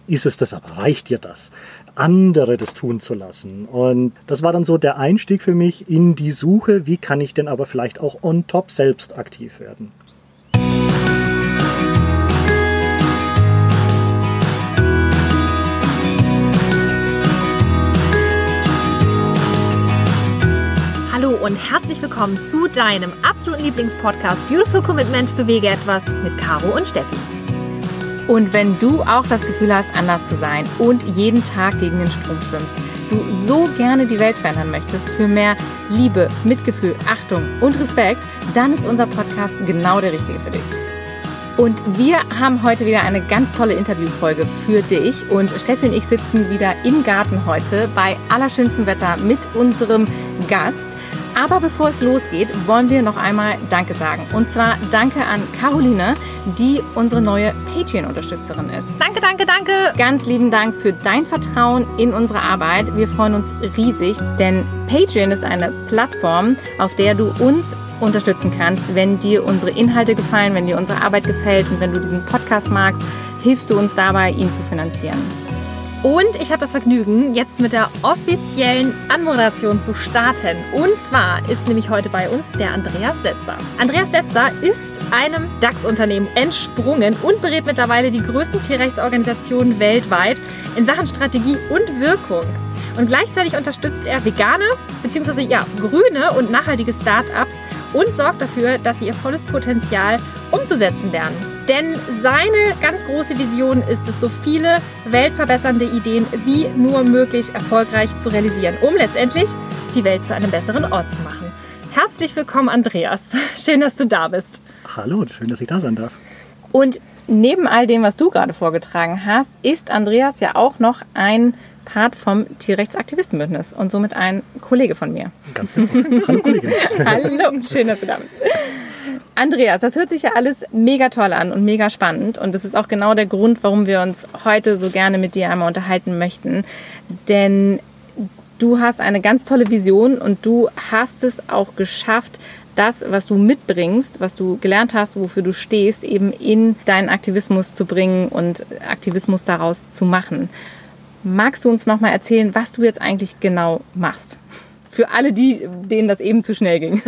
ist es das aber? Reicht dir das? Andere das tun zu lassen. Und das war dann so der Einstieg für mich in die Suche, wie kann ich denn aber vielleicht auch on top selbst aktiv werden. Hallo und herzlich willkommen zu deinem absoluten Lieblingspodcast Beautiful Commitment – Bewege etwas mit Caro und Steffi. Und wenn du auch das Gefühl hast, anders zu sein und jeden Tag gegen den Strom schwimmst, du so gerne die Welt verändern möchtest für mehr Liebe, Mitgefühl, Achtung und Respekt, dann ist unser Podcast genau der richtige für dich. Und wir haben heute wieder eine ganz tolle Interviewfolge für dich. Und Steffi und ich sitzen wieder im Garten heute bei allerschönstem Wetter mit unserem Gast. Aber bevor es losgeht, wollen wir noch einmal Danke sagen. Und zwar Danke an Caroline, die unsere neue Patreon-Unterstützerin ist. Danke, danke, danke! Ganz lieben Dank für dein Vertrauen in unsere Arbeit. Wir freuen uns riesig, denn Patreon ist eine Plattform, auf der du uns unterstützen kannst. Wenn dir unsere Inhalte gefallen, wenn dir unsere Arbeit gefällt und wenn du diesen Podcast magst, hilfst du uns dabei, ihn zu finanzieren. Und ich habe das Vergnügen, jetzt mit der offiziellen Anmoderation zu starten. Und zwar ist nämlich heute bei uns der Andreas Setzer. Andreas Setzer ist einem DAX-Unternehmen entsprungen und berät mittlerweile die größten Tierrechtsorganisationen weltweit in Sachen Strategie und Wirkung. Und gleichzeitig unterstützt er vegane bzw. grüne und nachhaltige Start-ups und sorgt dafür, dass sie ihr volles Potenzial umzusetzen werden. Denn seine ganz große Vision ist es, so viele weltverbessernde Ideen wie nur möglich erfolgreich zu realisieren, um letztendlich die Welt zu einem besseren Ort zu machen. Herzlich willkommen, Andreas. Schön, dass du da bist. Hallo, schön, dass ich da sein darf. Und neben all dem, was du gerade vorgetragen hast, ist Andreas ja auch noch ein Part vom Tierrechtsaktivistenbündnis und somit ein Kollege von mir. Ganz genau. Hallo Kollegin. Hallo, schön, dass du da bist. Andreas, das hört sich ja alles mega toll an und mega spannend. Und das ist auch genau der Grund, warum wir uns heute so gerne mit dir einmal unterhalten möchten. Denn du hast eine ganz tolle Vision und du hast es auch geschafft, das, was du mitbringst, was du gelernt hast, wofür du stehst, eben in deinen Aktivismus zu bringen und Aktivismus daraus zu machen. Magst du uns noch mal erzählen, was du jetzt eigentlich genau machst? Für alle die, denen das eben zu schnell ging.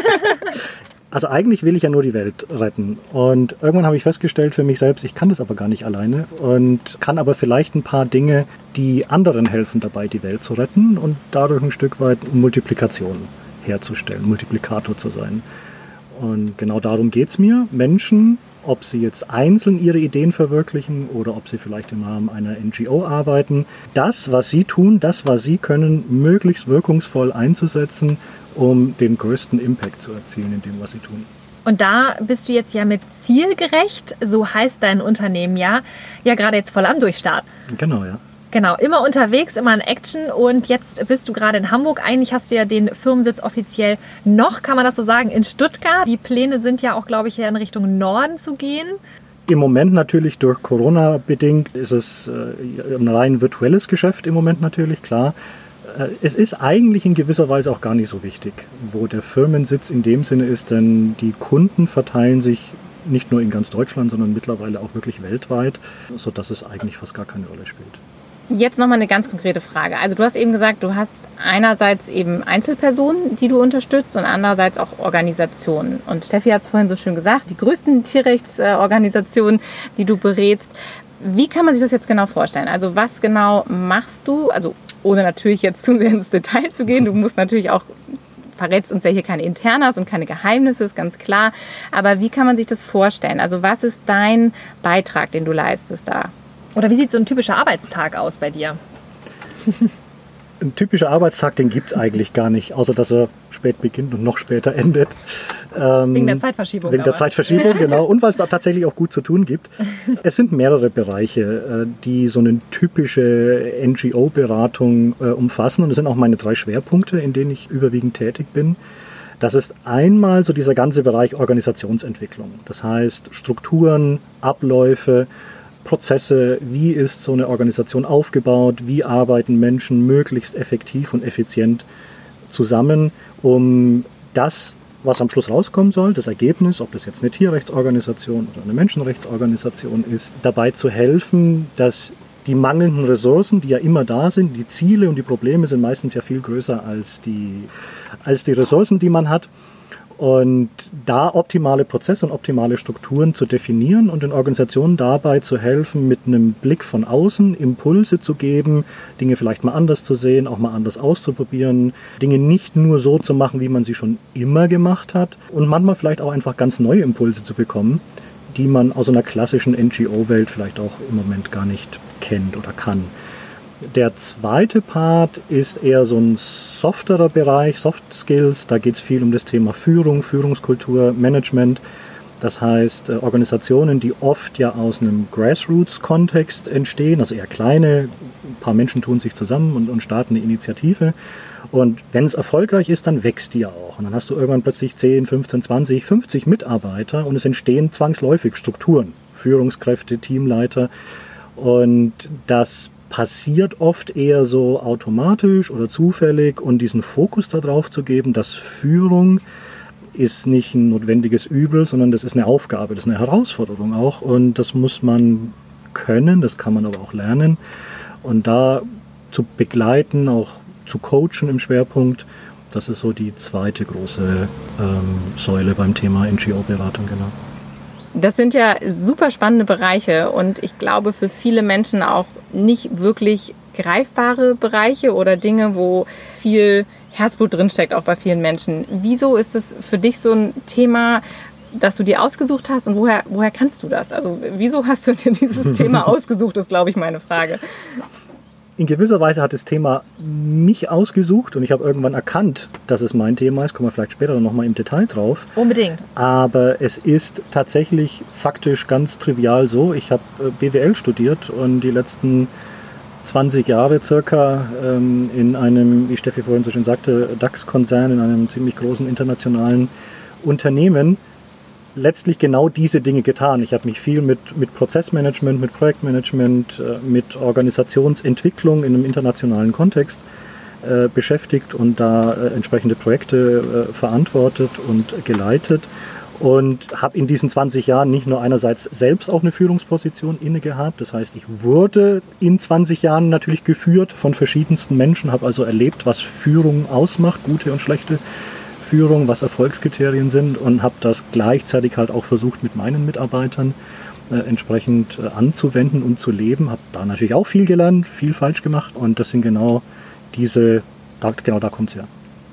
Also eigentlich will ich ja nur die Welt retten. Und irgendwann habe ich festgestellt für mich selbst, ich kann das aber gar nicht alleine und kann aber vielleicht ein paar Dinge, die anderen helfen dabei, die Welt zu retten und dadurch ein Stück weit Multiplikation herzustellen, Multiplikator zu sein. Und genau darum geht es mir, Menschen, ob sie jetzt einzeln ihre Ideen verwirklichen oder ob sie vielleicht im Rahmen einer NGO arbeiten, das, was sie tun, das, was sie können, möglichst wirkungsvoll einzusetzen, um den größten Impact zu erzielen in dem, was sie tun. Und da bist du jetzt ja mit Zielgerecht, so heißt dein Unternehmen ja gerade jetzt voll am Durchstarten. Genau, ja. Genau, immer unterwegs, immer in Action und jetzt bist du gerade in Hamburg. Eigentlich hast du ja den Firmensitz offiziell noch, kann man das so sagen, in Stuttgart. Die Pläne sind ja auch, glaube ich, hier in Richtung Norden zu gehen. Im Moment natürlich durch Corona bedingt ist es ein rein virtuelles Geschäft im Moment natürlich, klar. Es ist eigentlich in gewisser Weise auch gar nicht so wichtig, wo der Firmensitz in dem Sinne ist, denn die Kunden verteilen sich nicht nur in ganz Deutschland, sondern mittlerweile auch wirklich weltweit, sodass es eigentlich fast gar keine Rolle spielt. Jetzt nochmal eine ganz konkrete Frage. Also du hast eben gesagt, du hast einerseits eben Einzelpersonen, die du unterstützt und andererseits auch Organisationen. Und Steffi hat es vorhin so schön gesagt, die größten Tierrechtsorganisationen, die du berätst. Wie kann man sich das jetzt genau vorstellen? Also was genau machst du? Also ohne natürlich jetzt zu sehr ins Detail zu gehen. Du musst natürlich auch, verrätst uns ja hier keine Internas und keine Geheimnisse, ist ganz klar. Aber wie kann man sich das vorstellen? Also was ist dein Beitrag, den du leistest da? Oder wie sieht so ein typischer Arbeitstag aus bei dir? Ein typischer Arbeitstag, den gibt es eigentlich gar nicht, außer dass er spät beginnt und noch später endet. Wegen der Zeitverschiebung. Wegen der Zeitverschiebung, genau. Und weil es da tatsächlich auch gut zu tun gibt. Es sind mehrere Bereiche, die so eine typische NGO-Beratung umfassen. Und das sind auch meine 3 Schwerpunkte, in denen ich überwiegend tätig bin. Das ist einmal so dieser ganze Bereich Organisationsentwicklung. Das heißt Strukturen, Abläufe, Prozesse, wie ist so eine Organisation aufgebaut, wie arbeiten Menschen möglichst effektiv und effizient zusammen, um das, was am Schluss rauskommen soll, das Ergebnis, ob das jetzt eine Tierrechtsorganisation oder eine Menschenrechtsorganisation ist, dabei zu helfen, dass die mangelnden Ressourcen, die ja immer da sind, die Ziele und die Probleme sind meistens ja viel größer als die Ressourcen, die man hat. Und da optimale Prozesse und optimale Strukturen zu definieren und den Organisationen dabei zu helfen, mit einem Blick von außen Impulse zu geben, Dinge vielleicht mal anders zu sehen, auch mal anders auszuprobieren, Dinge nicht nur so zu machen, wie man sie schon immer gemacht hat und manchmal vielleicht auch einfach ganz neue Impulse zu bekommen, die man aus einer klassischen NGO-Welt vielleicht auch im Moment gar nicht kennt oder kann. Der zweite Part ist eher so ein softerer Bereich, Soft Skills. Da geht es viel um das Thema Führung, Führungskultur, Management. Das heißt, Organisationen, die oft ja aus einem Grassroots-Kontext entstehen, also eher kleine, ein paar Menschen tun sich zusammen und starten eine Initiative. Und wenn es erfolgreich ist, dann wächst die ja auch. Und dann hast du irgendwann plötzlich 10, 15, 20, 50 Mitarbeiter und es entstehen zwangsläufig Strukturen, Führungskräfte, Teamleiter. Und das passiert oft eher so automatisch oder zufällig und diesen Fokus darauf zu geben, dass Führung ist nicht ein notwendiges Übel, sondern das ist eine Aufgabe, das ist eine Herausforderung auch und das muss man können, das kann man aber auch lernen und da zu begleiten, auch zu coachen im Schwerpunkt, das ist so die zweite große Säule beim Thema NGO-Beratung, genau. Das sind ja super spannende Bereiche und ich glaube für viele Menschen auch nicht wirklich greifbare Bereiche oder Dinge, wo viel Herzblut drinsteckt, auch bei vielen Menschen. Wieso ist es für dich so ein Thema, das du dir ausgesucht hast und woher kannst du das? Also wieso hast du dir dieses Thema ausgesucht, ist glaube ich meine Frage. In gewisser Weise hat das Thema mich ausgesucht und ich habe irgendwann erkannt, dass es mein Thema ist. Kommen wir vielleicht später noch mal im Detail drauf. Unbedingt. Aber es ist tatsächlich faktisch ganz trivial so. Ich habe BWL studiert und die letzten 20 Jahre circa in einem, wie Steffi vorhin so schön sagte, DAX-Konzern, in einem ziemlich großen internationalen Unternehmen letztlich genau diese Dinge getan. Ich habe mich viel mit Prozessmanagement, mit Projektmanagement, mit Organisationsentwicklung in einem internationalen Kontext beschäftigt und da entsprechende Projekte verantwortet und geleitet und habe in diesen 20 Jahren nicht nur einerseits selbst auch eine Führungsposition inne gehabt, das heißt, ich wurde in 20 Jahren natürlich geführt von verschiedensten Menschen, habe also erlebt, was Führung ausmacht, gute und schlechte Führung, was Erfolgskriterien sind und habe das gleichzeitig halt auch versucht mit meinen Mitarbeitern entsprechend anzuwenden und zu leben. Habe da natürlich auch viel gelernt, viel falsch gemacht und das sind genau da kommt es her.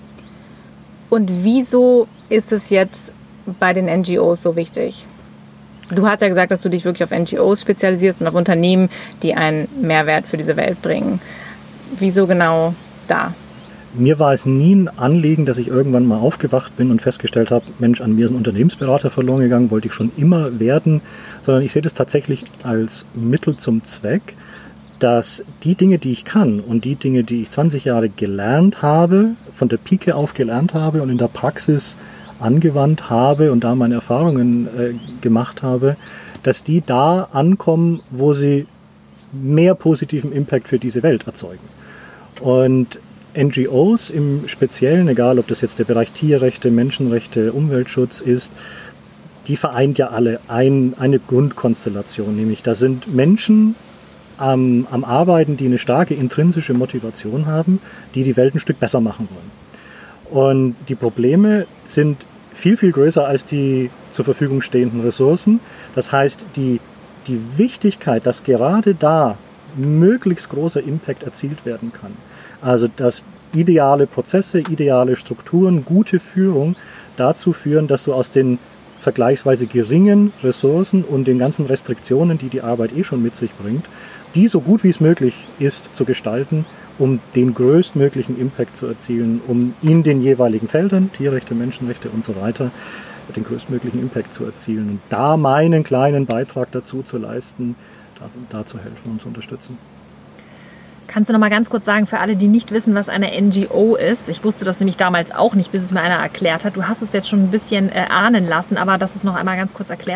Und wieso ist es jetzt bei den NGOs so wichtig? Du hast ja gesagt, dass du dich wirklich auf NGOs spezialisierst und auf Unternehmen, die einen Mehrwert für diese Welt bringen. Wieso genau da? Mir war es nie ein Anliegen, dass ich irgendwann mal aufgewacht bin und festgestellt habe, Mensch, an mir ist ein Unternehmensberater verloren gegangen, wollte ich schon immer werden, sondern ich sehe das tatsächlich als Mittel zum Zweck, dass die Dinge, die ich kann und die Dinge, die ich 20 Jahre gelernt habe, von der Pike auf gelernt habe und in der Praxis angewandt habe und da meine Erfahrungen gemacht habe, dass die da ankommen, wo sie mehr positiven Impact für diese Welt erzeugen. Und NGOs im Speziellen, egal ob das jetzt der Bereich Tierrechte, Menschenrechte, Umweltschutz ist, die vereint ja alle eine Grundkonstellation, nämlich da sind Menschen am Arbeiten, die eine starke intrinsische Motivation haben, die die Welt ein Stück besser machen wollen. Und die Probleme sind viel, viel größer als die zur Verfügung stehenden Ressourcen. Das heißt, die Wichtigkeit, dass gerade da möglichst großer Impact erzielt werden kann, also dass ideale Prozesse, ideale Strukturen, gute Führung dazu führen, dass du aus den vergleichsweise geringen Ressourcen und den ganzen Restriktionen, die die Arbeit schon mit sich bringt, die so gut wie es möglich ist zu gestalten, um den größtmöglichen Impact zu erzielen, um in den jeweiligen Feldern, Tierrechte, Menschenrechte und so weiter, den größtmöglichen Impact zu erzielen und da meinen kleinen Beitrag dazu zu leisten, da zu helfen und zu unterstützen. Kannst du noch mal ganz kurz sagen, für alle, die nicht wissen, was eine NGO ist? Ich wusste das nämlich damals auch nicht, bis es mir einer erklärt hat. Du hast es jetzt schon ein bisschen ahnen lassen, aber dass du es noch einmal ganz kurz erklärst.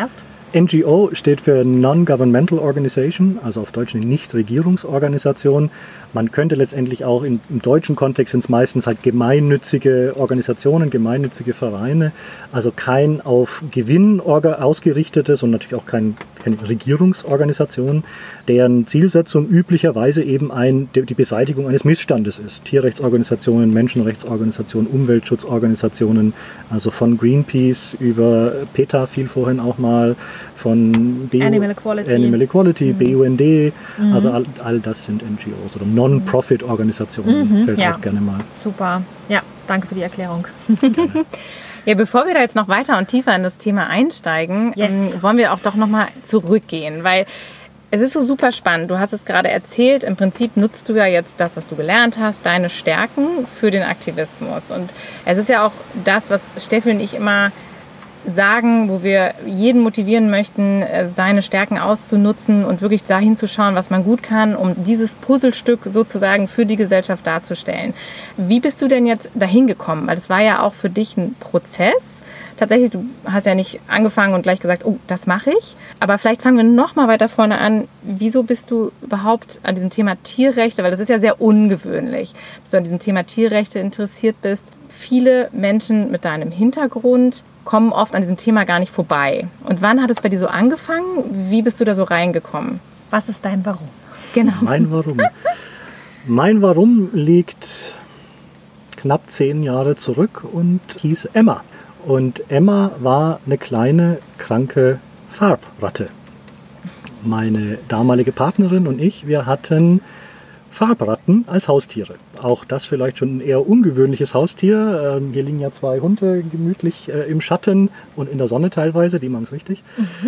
NGO steht für Non-Governmental Organization, also auf Deutsch eine Nichtregierungsorganisation. Man könnte letztendlich auch im deutschen Kontext sind es meistens halt gemeinnützige Organisationen, gemeinnützige Vereine, also kein auf Gewinn ausgerichtetes und natürlich auch keine Regierungsorganisation, deren Zielsetzung üblicherweise eben die Beseitigung eines Missstandes ist. Tierrechtsorganisationen, Menschenrechtsorganisationen, Umweltschutzorganisationen, also von Greenpeace über PETA fiel vorhin auch mal, von Animal Equality, BUND, also all das sind NGOs oder Non-Profit-Organisationen, fällt auch gerne mal. Super, ja, danke für die Erklärung. Ja, bevor wir da jetzt noch weiter und tiefer in das Thema einsteigen, wollen wir auch doch nochmal zurückgehen, weil es ist so super spannend. Du hast es gerade erzählt, im Prinzip nutzt du ja jetzt das, was du gelernt hast, deine Stärken für den Aktivismus. Und es ist ja auch das, was Steffi und ich immer sagen, wo wir jeden motivieren möchten, seine Stärken auszunutzen und wirklich dahin zu schauen, was man gut kann, um dieses Puzzlestück sozusagen für die Gesellschaft darzustellen. Wie bist du denn jetzt dahin gekommen? Weil das war ja auch für dich ein Prozess. Tatsächlich, du hast ja nicht angefangen und gleich gesagt, oh, das mache ich. Aber vielleicht fangen wir noch mal weiter vorne an. Wieso bist du überhaupt an diesem Thema Tierrechte, weil das ist ja sehr ungewöhnlich, dass du an diesem Thema Tierrechte interessiert bist. Viele Menschen mit deinem Hintergrund kommen oft an diesem Thema gar nicht vorbei. Und wann hat es bei dir so angefangen? Wie bist du da so reingekommen? Was ist dein Warum? Genau. Mein Warum? Mein Warum liegt knapp 10 Jahre zurück und hieß Emma. Und Emma war eine kleine, kranke Farbratte. Meine damalige Partnerin und ich, wir hatten Farbratten als Haustiere. Auch das vielleicht schon ein eher ungewöhnliches Haustier. Hier liegen ja 2 Hunde gemütlich im Schatten und in der Sonne teilweise, die machen es richtig.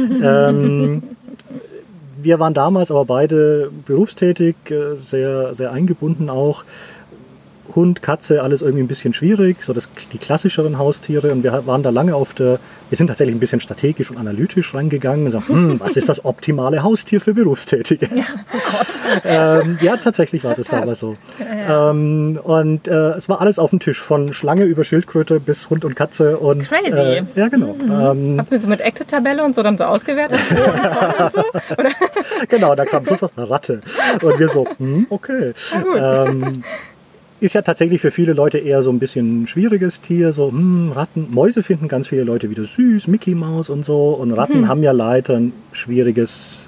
Wir waren damals aber beide berufstätig, sehr, sehr eingebunden auch. Hund, Katze, alles irgendwie ein bisschen schwierig, so die klassischeren Haustiere. Und wir waren da lange wir sind tatsächlich ein bisschen strategisch und analytisch rangegangen und sagen, was ist das optimale Haustier für Berufstätige? Ja, oh Gott. Ja, tatsächlich war das damals so. Ja. Es war alles auf dem Tisch, von Schlange über Schildkröte bis Hund und Katze. Und, crazy. Ja, genau. Habt ihr so mit Excel-Tabelle und so dann so ausgewertet? und so? Oder? Genau, da kam Schluss auf eine Ratte. Und wir so, okay. Ist ja tatsächlich für viele Leute eher so ein bisschen ein schwieriges Tier, so Ratten. Mäuse finden ganz viele Leute wieder süß, Mickey Maus und so. Und Ratten haben ja leider ein schwieriges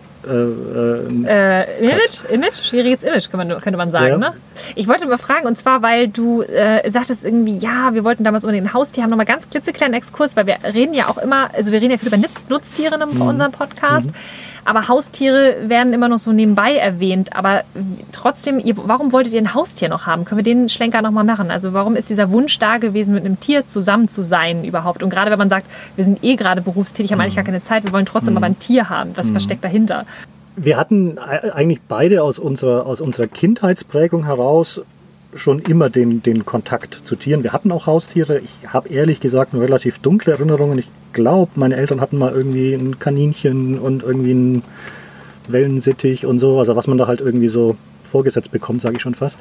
schwieriges Image, könnte man sagen. Ja. Ne? Ich wollte mal fragen, und zwar, weil du sagtest irgendwie, ja, wir wollten damals unbedingt ein Haustier haben, nochmal ganz klitzekleinen Exkurs, weil wir reden ja auch immer, also wir reden ja viel über Nutztiere in unserem Podcast, aber Haustiere werden immer noch so nebenbei erwähnt, aber trotzdem, warum wolltet ihr ein Haustier noch haben? Können wir den Schlenker nochmal machen? Also warum ist dieser Wunsch da gewesen, mit einem Tier zusammen zu sein überhaupt? Und gerade wenn man sagt, wir sind gerade berufstätig, haben eigentlich gar keine Zeit, wir wollen trotzdem aber ein Tier haben. Was steckt dahinter? Wir hatten eigentlich beide aus unserer Kindheitsprägung heraus schon immer den Kontakt zu Tieren. Wir hatten auch Haustiere. Ich habe ehrlich gesagt nur relativ dunkle Erinnerungen. Ich glaube, meine Eltern hatten mal irgendwie ein Kaninchen und irgendwie einen Wellensittich und so. Also was man da halt irgendwie so vorgesetzt bekommt, sage ich schon fast.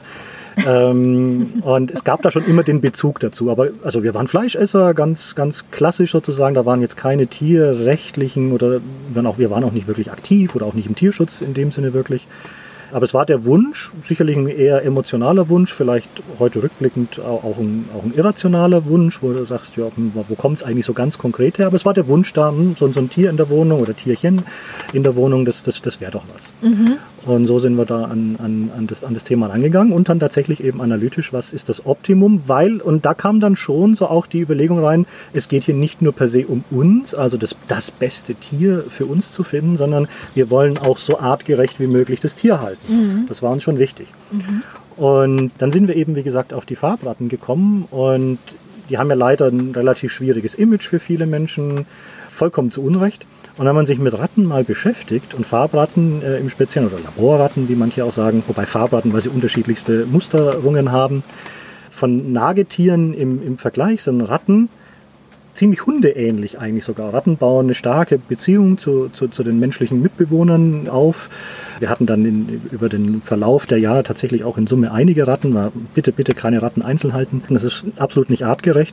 Und es gab da schon immer den Bezug dazu. Aber also wir waren Fleischesser, ganz, ganz klassisch sozusagen. Da waren jetzt keine tierrechtlichen oder wir waren auch nicht wirklich aktiv oder auch nicht im Tierschutz in dem Sinne wirklich. Aber es war der Wunsch, sicherlich ein eher emotionaler Wunsch, vielleicht heute rückblickend auch ein irrationaler Wunsch, wo du sagst, ja, wo kommt es eigentlich so ganz konkret her? Aber es war der Wunsch da, so ein Tier in der Wohnung oder Tierchen in der Wohnung, das wäre doch was. Und so sind wir da an das Thema rangegangen und dann tatsächlich eben analytisch, was ist das Optimum, und da kam dann schon so auch die Überlegung rein, es geht hier nicht nur per se um uns, also das beste Tier für uns zu finden, sondern wir wollen auch so artgerecht wie möglich das Tier halten. Das war uns schon wichtig. Und dann sind wir eben, wie gesagt, auf die Farbratten gekommen und die haben ja leider ein relativ schwieriges Image für viele Menschen, vollkommen zu Unrecht. Und wenn man sich mit Ratten mal beschäftigt und Farbratten im Speziellen oder Laborratten, wie manche auch sagen, wobei Farbratten, weil sie unterschiedlichste Musterungen haben, von Nagetieren im Vergleich sind Ratten ziemlich hundeähnlich eigentlich sogar. Ratten bauen eine starke Beziehung zu den menschlichen Mitbewohnern auf. Wir hatten dann über den Verlauf der Jahre tatsächlich auch in Summe einige Ratten. Bitte keine Ratten einzeln halten. Das ist absolut nicht artgerecht.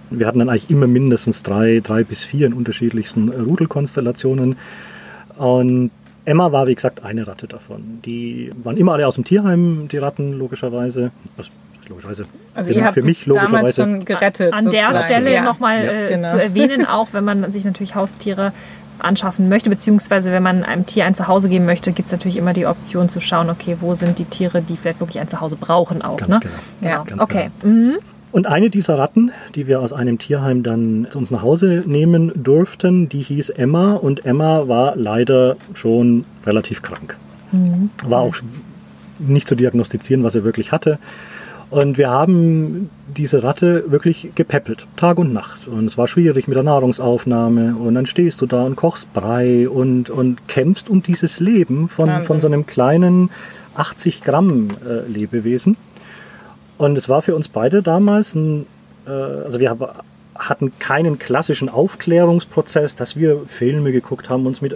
Wir hatten dann eigentlich immer mindestens 3 bis 4 in unterschiedlichsten Rudelkonstellationen. Und Emma war, wie gesagt, eine Ratte davon. Die waren immer alle aus dem Tierheim, die Ratten, logischerweise. Also ihr habt für mich damals schon gerettet. An der Stelle nochmal genau. zu erwähnen, auch wenn man sich natürlich Haustiere anschaffen möchte, beziehungsweise wenn man einem Tier ein Zuhause geben möchte, gibt es natürlich immer die Option zu schauen, okay, wo sind die Tiere, die vielleicht wirklich ein Zuhause brauchen auch. Ganz genau. Ja. Ganz Okay. genau. Mhm. Und eine dieser Ratten, die wir aus einem Tierheim dann zu uns nach Hause nehmen durften, die hieß Emma. Und Emma war leider schon relativ krank. War auch nicht zu diagnostizieren, was sie wirklich hatte. Und wir haben diese Ratte wirklich gepäppelt, Tag und Nacht. Und es war schwierig mit der Nahrungsaufnahme. Und dann stehst du da und kochst Brei und kämpfst um dieses Leben von so einem kleinen 80 Gramm Lebewesen. Und es war für uns beide damals also wir hatten keinen klassischen Aufklärungsprozess, dass wir Filme geguckt haben, uns mit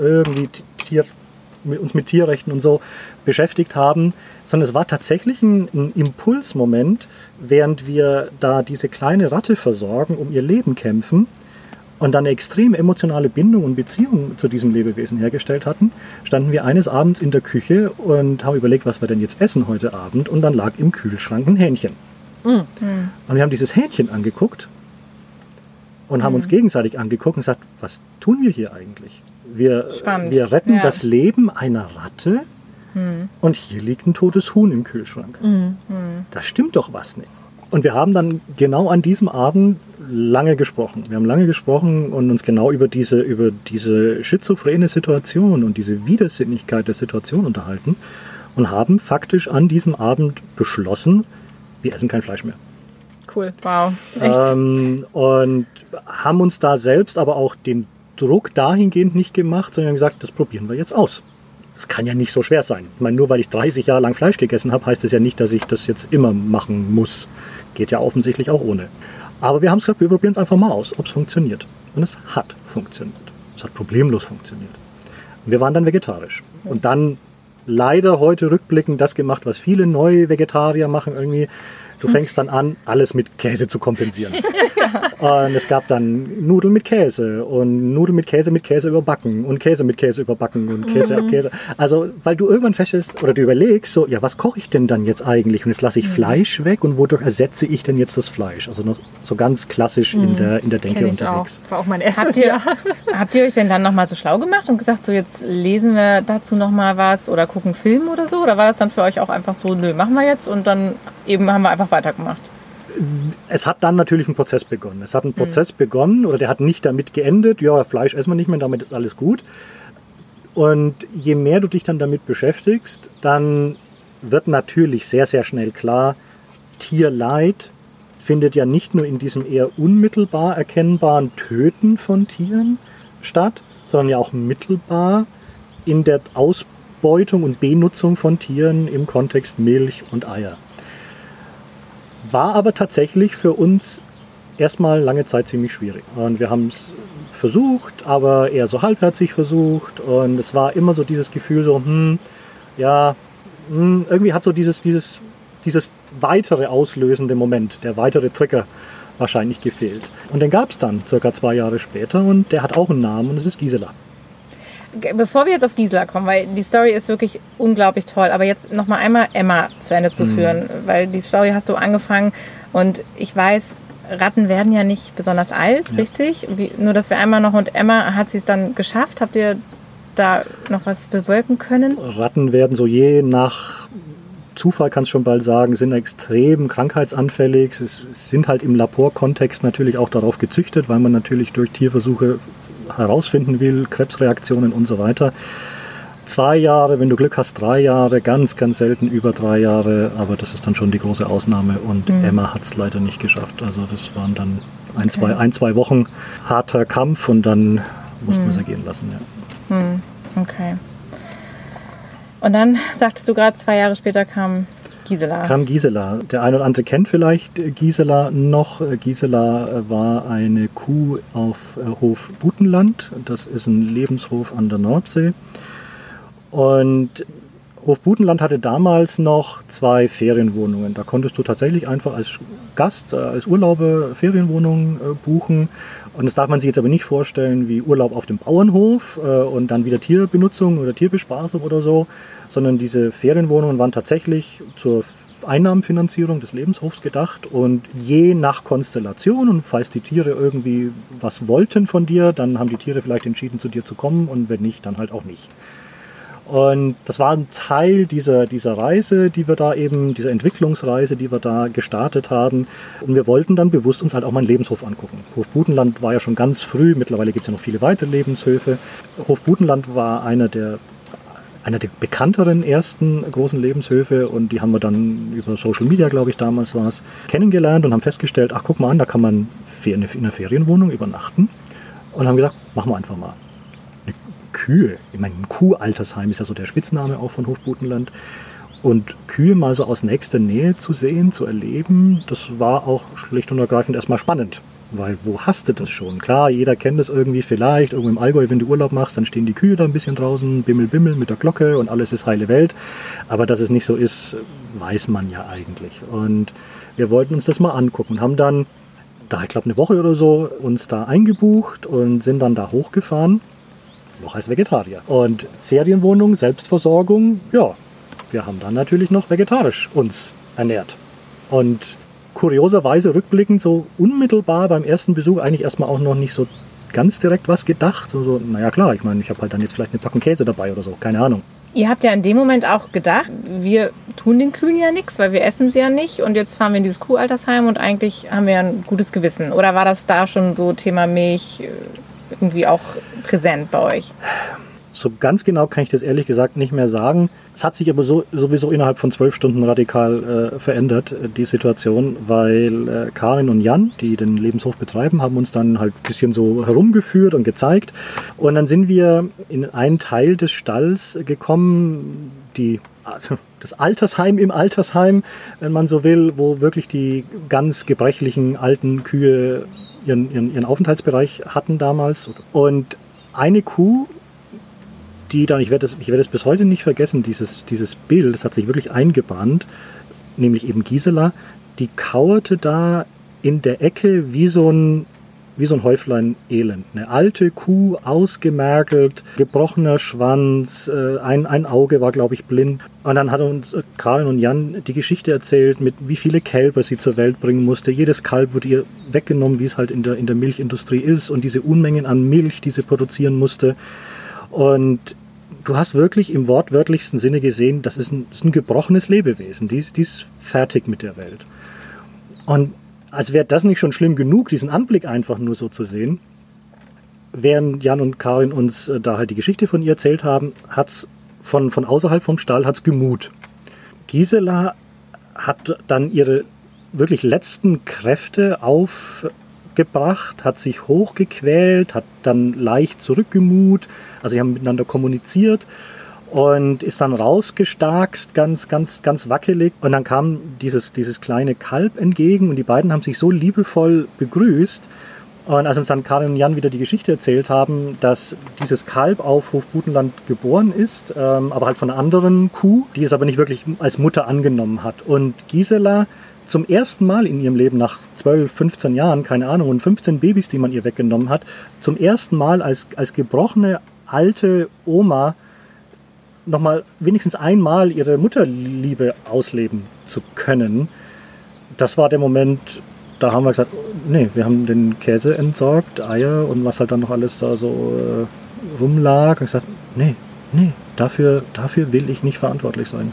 Tierrechten und so beschäftigt haben, sondern es war tatsächlich ein Impulsmoment, während wir da diese kleine Ratte versorgen, um ihr Leben kämpfen und dann eine extrem emotionale Bindung und Beziehung zu diesem Lebewesen hergestellt hatten, standen wir eines Abends in der Küche und haben überlegt, was wir denn jetzt essen heute Abend, und dann lag im Kühlschrank ein Hähnchen. Und wir haben dieses Hähnchen angeguckt und haben uns gegenseitig angeguckt und gesagt, was tun wir hier eigentlich? Wir retten das Leben einer Ratte und hier liegt ein totes Huhn im Kühlschrank. Da stimmt doch was nicht. Und wir haben dann genau an diesem Abend lange gesprochen. Wir haben lange gesprochen und uns genau über diese schizophrene Situation und diese Widersinnigkeit der Situation unterhalten und haben faktisch an diesem Abend beschlossen, wir essen kein Fleisch mehr. Cool. Wow, echt. Und haben uns da selbst aber auch den Druck dahingehend nicht gemacht, sondern gesagt, das probieren wir jetzt aus. Das kann ja nicht so schwer sein. Ich meine, nur weil ich 30 Jahre lang Fleisch gegessen habe, heißt das ja nicht, dass ich das jetzt immer machen muss. Geht ja offensichtlich auch ohne. Aber wir haben es gesagt, wir probieren es einfach mal aus, ob es funktioniert. Und es hat funktioniert. Es hat problemlos funktioniert. Und wir waren dann vegetarisch. Und dann leider heute rückblickend das gemacht, was viele neue Vegetarier machen irgendwie. Du fängst dann an, alles mit Käse zu kompensieren. Und es gab dann Nudeln mit Käse und Nudeln mit Käse überbacken und Käse mit Käse überbacken und Käse. Also, weil du irgendwann feststellst oder du überlegst, so, ja, was koche ich denn dann jetzt eigentlich? Und jetzt lasse ich Fleisch weg und wodurch ersetze ich denn jetzt das Fleisch? Also noch so ganz klassisch in der Denke unterwegs. War auch mein erstes Jahr. Habt ihr euch denn dann nochmal so schlau gemacht und gesagt, so jetzt lesen wir dazu nochmal was oder gucken Film oder so? Oder war das dann für euch auch einfach so, nö, machen wir jetzt und dann eben haben wir einfach weitergemacht? Es hat dann natürlich ein Prozess begonnen. Es hat ein Prozess begonnen, oder der hat nicht damit geendet, ja, Fleisch essen wir nicht mehr, damit ist alles gut. Und je mehr du dich dann damit beschäftigst, dann wird natürlich sehr, sehr schnell klar, Tierleid findet ja nicht nur in diesem eher unmittelbar erkennbaren Töten von Tieren statt, sondern ja auch mittelbar in der Ausbeutung und Benutzung von Tieren im Kontext Milch und Eier. War aber tatsächlich für uns erstmal lange Zeit ziemlich schwierig. Und wir haben es versucht, aber eher so halbherzig versucht. Und es war immer so dieses Gefühl so, irgendwie hat so dieses weitere auslösende Moment, der weitere Trigger wahrscheinlich gefehlt. Und den gab es dann circa 2 Jahre später und der hat auch einen Namen und es ist Gisela. Bevor wir jetzt auf Gisela kommen, weil die Story ist wirklich unglaublich toll, aber jetzt noch mal einmal Emma zu Ende zu führen, weil die Story hast du angefangen und ich weiß, Ratten werden ja nicht besonders alt, richtig? Nur, dass wir einmal noch, und Emma, hat sie es dann geschafft? Habt ihr da noch was bewirken können? Ratten werden so je nach Zufall, kannst du schon bald sagen, sind extrem krankheitsanfällig. Es sind halt im Laborkontext natürlich auch darauf gezüchtet, weil man natürlich durch Tierversuche herausfinden will, Krebsreaktionen und so weiter. 2 Jahre, wenn du Glück hast, 3 Jahre, ganz, ganz selten über 3 Jahre, aber das ist dann schon die große Ausnahme und Emma hat es leider nicht geschafft. Also das waren dann ein, zwei Wochen harter Kampf und dann mussten wir sie gehen lassen. Ja. Okay. Und dann sagtest du gerade, 2 Jahre später kam Gisela. Der eine oder andere kennt vielleicht Gisela noch. Gisela war eine Kuh auf Hof Butenland. Das ist ein Lebenshof an der Nordsee. Und Hofbutenland hatte damals noch 2 Ferienwohnungen. Da konntest du tatsächlich einfach als Gast, als Urlauber Ferienwohnungen buchen. Und das darf man sich jetzt aber nicht vorstellen wie Urlaub auf dem Bauernhof und dann wieder Tierbenutzung oder Tierbespaßung oder so, sondern diese Ferienwohnungen waren tatsächlich zur Einnahmenfinanzierung des Lebenshofs gedacht und je nach Konstellation und falls die Tiere irgendwie was wollten von dir, dann haben die Tiere vielleicht entschieden, zu dir zu kommen und wenn nicht, dann halt auch nicht. Und das war ein Teil dieser Reise, die wir da eben, dieser Entwicklungsreise, die wir da gestartet haben. Und wir wollten dann bewusst uns halt auch mal einen Lebenshof angucken. Hofbutenland war ja schon ganz früh, mittlerweile gibt es ja noch viele weitere Lebenshöfe. Hofbutenland war einer der bekannteren ersten großen Lebenshöfe und die haben wir dann über Social Media, glaube ich, damals war es, kennengelernt und haben festgestellt, ach guck mal an, da kann man in einer Ferienwohnung übernachten und haben gedacht, machen wir einfach mal. Kühe, ich meine, ein Kuhaltersheim ist ja so der Spitzname auch von Hofbutenland. Und Kühe mal so aus nächster Nähe zu sehen, zu erleben, das war auch schlicht und ergreifend erstmal spannend. Weil wo hast du das schon? Klar, jeder kennt das irgendwie vielleicht, irgendwo im Allgäu, wenn du Urlaub machst, dann stehen die Kühe da ein bisschen draußen, bimmel, bimmel mit der Glocke und alles ist heile Welt. Aber dass es nicht so ist, weiß man ja eigentlich. Und wir wollten uns das mal angucken und haben dann, ich glaube eine Woche oder so, uns da eingebucht und sind dann da hochgefahren. Noch als Vegetarier. Und Ferienwohnung, Selbstversorgung, ja, wir haben dann natürlich noch vegetarisch uns ernährt. Und kurioserweise rückblickend so unmittelbar beim ersten Besuch eigentlich erstmal auch noch nicht so ganz direkt was gedacht. Also, naja klar, ich meine, ich habe halt dann jetzt vielleicht eine Packung Käse dabei oder so, keine Ahnung. Ihr habt ja in dem Moment auch gedacht, wir tun den Kühen ja nichts, weil wir essen sie ja nicht und jetzt fahren wir in dieses Kuhaltersheim und eigentlich haben wir ja ein gutes Gewissen. Oder war das da schon so Thema Milch irgendwie auch präsent bei euch? So ganz genau kann ich das ehrlich gesagt nicht mehr sagen. Es hat sich aber sowieso innerhalb von 12 Stunden radikal verändert, die Situation, weil Karin und Jan, die den Lebenshof betreiben, haben uns dann halt ein bisschen so herumgeführt und gezeigt. Und dann sind wir in einen Teil des Stalls gekommen, das Altersheim im Altersheim, wenn man so will, wo wirklich die ganz gebrechlichen alten Kühe ihren Aufenthaltsbereich hatten damals. Und eine Kuh, die dann, ich werde das bis heute nicht vergessen, dieses Bild, das hat sich wirklich eingebrannt, nämlich eben Gisela, die kauerte da in der Ecke wie so ein Häuflein Elend. Eine alte Kuh, ausgemergelt, gebrochener Schwanz, ein Auge war, glaube ich, blind. Und dann hat uns Karin und Jan die Geschichte erzählt, mit wie viele Kälber sie zur Welt bringen musste. Jedes Kalb wurde ihr weggenommen, wie es halt in der Milchindustrie ist. Und diese Unmengen an Milch, die sie produzieren musste. Und du hast wirklich im wortwörtlichsten Sinne gesehen, das ist ein gebrochenes Lebewesen. Die ist fertig mit der Welt. Und als wäre das nicht schon schlimm genug, diesen Anblick einfach nur so zu sehen, während Jan und Karin uns da halt die Geschichte von ihr erzählt haben, hat's von außerhalb vom Stall hat's gemut. Gisela hat dann ihre wirklich letzten Kräfte aufgebracht, hat sich hochgequält, hat dann leicht zurückgemut, also sie haben miteinander kommuniziert und ist dann rausgestarkst, ganz wackelig. Und dann kam dieses kleine Kalb entgegen und die beiden haben sich so liebevoll begrüßt. Und als uns dann Karin und Jan wieder die Geschichte erzählt haben, dass dieses Kalb auf Hofbutenland geboren ist, aber halt von einer anderen Kuh, die es aber nicht wirklich als Mutter angenommen hat. Und Gisela zum ersten Mal in ihrem Leben nach 12, 15 Jahren, keine Ahnung, und 15 Babys, die man ihr weggenommen hat, zum ersten Mal als gebrochene alte Oma nochmal wenigstens einmal ihre Mutterliebe ausleben zu können. Das war der Moment, da haben wir gesagt, nee, wir haben den Käse entsorgt, Eier und was halt dann noch alles da so rumlag. Und gesagt, nee, dafür will ich nicht verantwortlich sein.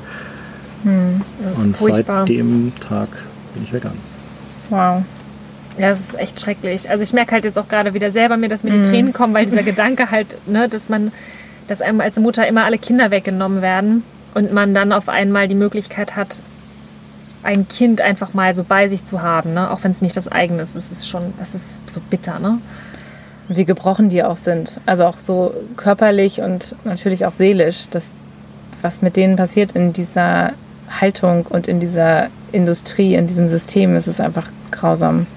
Das ist und furchtbar. Seit dem Tag bin ich vegan. Wow. Ja, das ist echt schrecklich. Also ich merke halt jetzt auch gerade wieder selber mir, dass mir die Tränen kommen, weil dieser Gedanke halt, ne, dass einem als Mutter immer alle Kinder weggenommen werden und man dann auf einmal die Möglichkeit hat, ein Kind einfach mal so bei sich zu haben, ne? Auch wenn es nicht das eigene ist. Das ist so bitter, ne? Wie gebrochen die auch sind. Also auch so körperlich und natürlich auch seelisch. Was mit denen passiert in dieser Haltung und in dieser Industrie, in diesem System, ist es einfach grausam.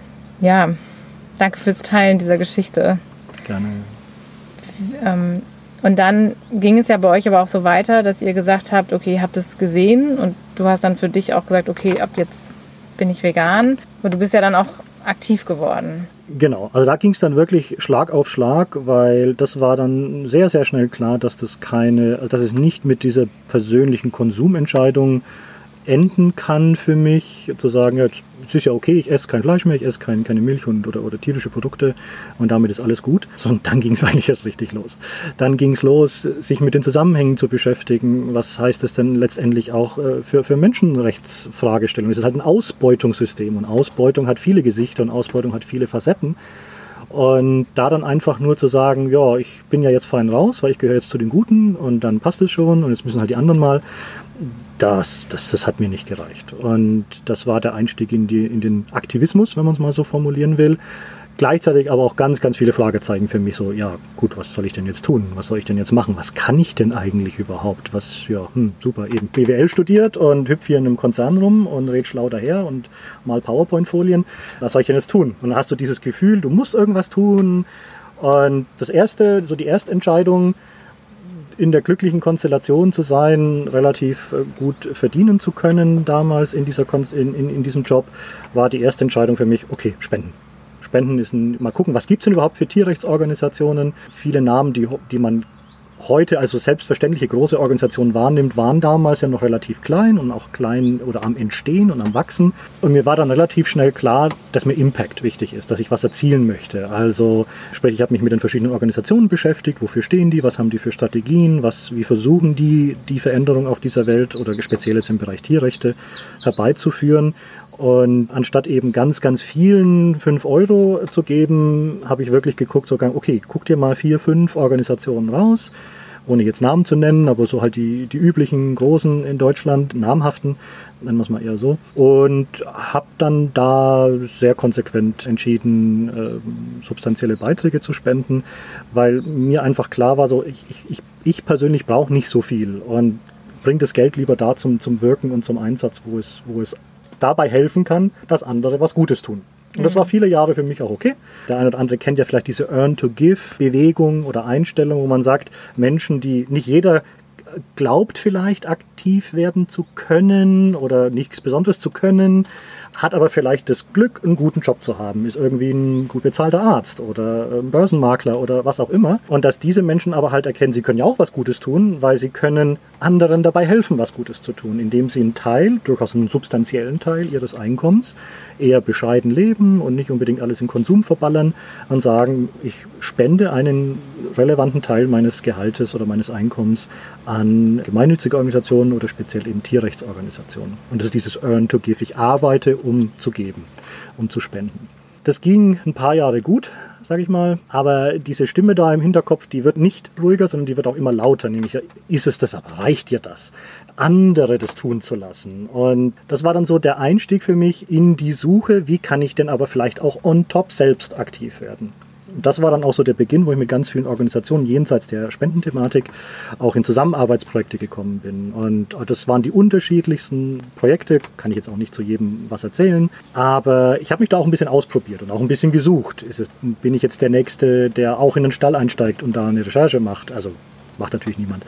Ja, danke fürs Teilen dieser Geschichte. Gerne. Und dann ging es ja bei euch aber auch so weiter, dass ihr gesagt habt, okay, ihr habt es gesehen und du hast dann für dich auch gesagt, okay, ab jetzt bin ich vegan. Und du bist ja dann auch aktiv geworden. Genau, also da ging es dann wirklich Schlag auf Schlag, weil das war dann sehr, sehr schnell klar, dass dass es nicht mit dieser persönlichen Konsumentscheidung enden kann für mich, zu sagen, ja, es ist ja okay, ich esse kein Fleisch mehr, ich esse keine Milch oder tierische Produkte und damit ist alles gut. Sondern dann ging es eigentlich erst richtig los. Dann ging es los, sich mit den Zusammenhängen zu beschäftigen. Was heißt das denn letztendlich auch für Menschenrechtsfragestellungen? Es ist halt ein Ausbeutungssystem und Ausbeutung hat viele Gesichter und Ausbeutung hat viele Facetten. Und da dann einfach nur zu sagen, ja, ich bin ja jetzt fein raus, weil ich gehöre jetzt zu den Guten und dann passt es schon und jetzt müssen halt die anderen mal. Das hat mir nicht gereicht. Und das war der Einstieg in den Aktivismus, wenn man es mal so formulieren will. Gleichzeitig aber auch ganz, ganz viele Fragezeichen für mich so, ja gut, was soll ich denn jetzt tun? Was soll ich denn jetzt machen? Was kann ich denn eigentlich überhaupt? Super, eben BWL studiert und hüpf hier in einem Konzern rum und red schlau daher und mal PowerPoint-Folien. Was soll ich denn jetzt tun? Und dann hast du dieses Gefühl, du musst irgendwas tun. Und die Erstentscheidung, in der glücklichen Konstellation zu sein, relativ gut verdienen zu können damals in diesem Job, war die erste Entscheidung für mich, okay, Spenden. Spenden mal gucken, was gibt es denn überhaupt für Tierrechtsorganisationen? Viele Namen, die man heute als selbstverständliche große Organisationen wahrnimmt, waren damals ja noch relativ klein und auch klein oder am Entstehen und am Wachsen. Und mir war dann relativ schnell klar, dass mir Impact wichtig ist, dass ich was erzielen möchte. Also sprich, ich habe mich mit den verschiedenen Organisationen beschäftigt, wofür stehen die, was haben die für Strategien, wie versuchen die Veränderung auf dieser Welt oder speziell jetzt im Bereich Tierrechte herbeizuführen. Und anstatt eben ganz, ganz vielen 5 Euro zu geben, habe ich wirklich geguckt, okay, guck dir mal 4, 5 Organisationen raus, ohne jetzt Namen zu nennen, aber so halt die üblichen großen in Deutschland, namhaften, nennen wir es mal eher so. Und habe dann da sehr konsequent entschieden, substanzielle Beiträge zu spenden, weil mir einfach klar war, so ich persönlich brauche nicht so viel und bringe das Geld lieber da zum Wirken und zum Einsatz, wo es dabei helfen kann, dass andere was Gutes tun. Und das war viele Jahre für mich auch okay. Der eine oder andere kennt ja vielleicht diese Earn-to-Give-Bewegung oder Einstellung, wo man sagt, Menschen, die nicht jeder glaubt vielleicht aktiv werden zu können oder nichts Besonderes zu können, hat aber vielleicht das Glück, einen guten Job zu haben, ist irgendwie ein gut bezahlter Arzt oder ein Börsenmakler oder was auch immer. Und dass diese Menschen aber halt erkennen, sie können ja auch was Gutes tun, weil sie können anderen dabei helfen, was Gutes zu tun, indem sie einen Teil, durchaus einen substanziellen Teil ihres Einkommens, eher bescheiden leben und nicht unbedingt alles in Konsum verballern und sagen, ich spende einen relevanten Teil meines Gehaltes oder meines Einkommens an gemeinnützige Organisationen oder speziell eben Tierrechtsorganisationen. Und das ist dieses Earn to Give. Ich arbeite, um zu geben, um zu spenden. Das ging ein paar Jahre gut, sage ich mal, aber diese Stimme da im Hinterkopf, die wird nicht ruhiger, sondern die wird auch immer lauter, nämlich, ist es das, aber reicht dir das, andere das tun zu lassen? Und das war dann so der Einstieg für mich in die Suche, wie kann ich denn aber vielleicht auch on top selbst aktiv werden? Das war dann auch so der Beginn, wo ich mit ganz vielen Organisationen jenseits der Spendenthematik auch in Zusammenarbeitsprojekte gekommen bin. Und das waren die unterschiedlichsten Projekte, kann ich jetzt auch nicht zu jedem was erzählen, aber ich habe mich da auch ein bisschen ausprobiert und auch ein bisschen gesucht. Bin ich jetzt der Nächste, der auch in den Stall einsteigt und da eine Recherche macht? Also macht natürlich niemand.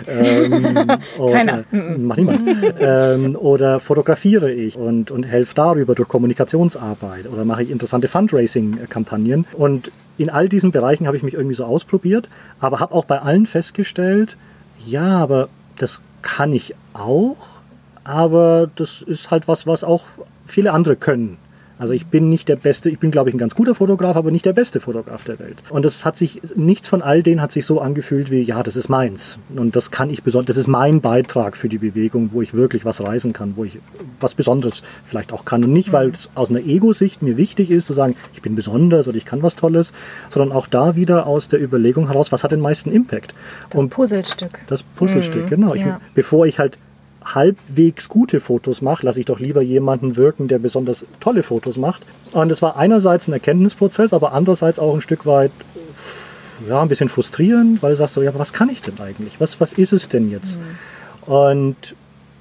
Keiner. Macht niemand. Oder fotografiere ich und helfe darüber durch Kommunikationsarbeit oder mache ich interessante Fundraising-Kampagnen. Und in all diesen Bereichen habe ich mich irgendwie so ausprobiert, aber habe auch bei allen festgestellt, ja, aber das kann ich auch, aber das ist halt was auch viele andere können. Also ich bin nicht der Beste, ich bin glaube ich ein ganz guter Fotograf, aber nicht der beste Fotograf der Welt. Und nichts von all denen hat sich so angefühlt wie, ja, das ist meins. Und das kann ich das ist mein Beitrag für die Bewegung, wo ich wirklich was reißen kann, wo ich was Besonderes vielleicht auch kann. Und nicht, weil es aus einer Ego-Sicht mir wichtig ist, zu sagen, ich bin besonders oder ich kann was Tolles, sondern auch da wieder aus der Überlegung heraus, was hat den meisten Impact? Das Puzzlestück. Das Puzzlestück, genau. Ja. Bevor ich halt halbwegs gute Fotos mache, lasse ich doch lieber jemanden wirken, der besonders tolle Fotos macht. Und es war einerseits ein Erkenntnisprozess, aber andererseits auch ein Stück weit ein bisschen frustrierend, weil du sagst so, ja, aber was kann ich denn eigentlich? Was ist es denn jetzt? Und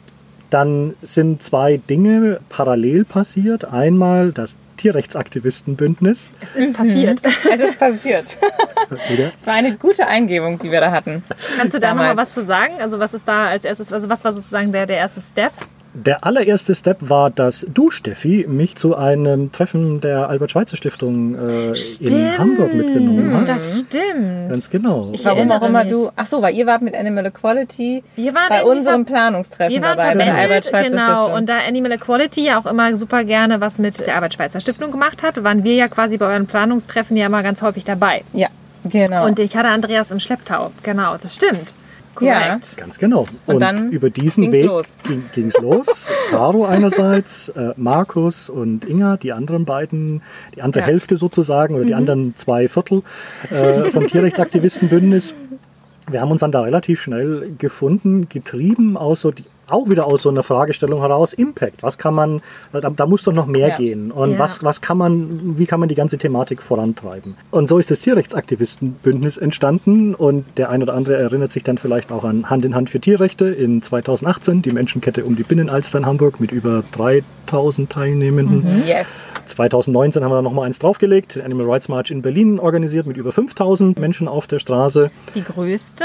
dann sind 2 Dinge parallel passiert. Einmal das Tierrechtsaktivistenbündnis. Es ist passiert. Es ist passiert. Es war eine gute Eingebung, die wir da hatten. Kannst du da Damals. nochmal was zu sagen? Also was ist da als erstes, also was war sozusagen der erste Step? Der allererste Step war, dass du, Steffi, mich zu einem Treffen der Albert-Schweitzer-Stiftung in Hamburg mitgenommen hast. Das stimmt. Ganz genau. Warum auch erinnere immer mich. du... Ach so, weil ihr wart mit Animal Equality Wir waren bei irgendwie unserem Planungstreffen Wir waren dabei, bei der verbandelt, Albert-Schweitzer genau. Stiftung. Und da Animal Equality ja auch immer super gerne was mit der Albert-Schweitzer Stiftung gemacht hat, waren wir ja quasi bei euren Planungstreffen ja immer ganz häufig dabei. Ja, genau. Und ich hatte Andreas im Schlepptau. Genau, das stimmt. Korrekt. Ganz genau. Und dann über diesen ging's Weg los. ging es los. Caro einerseits, Markus und Inga, die anderen beiden, die andere Hälfte sozusagen, oder die anderen 2 Viertel vom Tierrechtsaktivistenbündnis. Wir haben uns dann da relativ schnell gefunden, getrieben aus auch wieder aus so einer Fragestellung heraus, Impact. Was kann man, da muss doch noch mehr gehen. Und Ja. wie kann man die ganze Thematik vorantreiben? Und so ist das Tierrechtsaktivistenbündnis entstanden. Und der ein oder andere erinnert sich dann vielleicht auch an Hand in Hand für Tierrechte in 2018, die Menschenkette um die Binnenalster in Hamburg mit über 3000 Teilnehmenden. Yes. 2019 haben wir da nochmal eins draufgelegt, den Animal Rights March in Berlin organisiert mit über 5000 Menschen auf der Straße. Die größte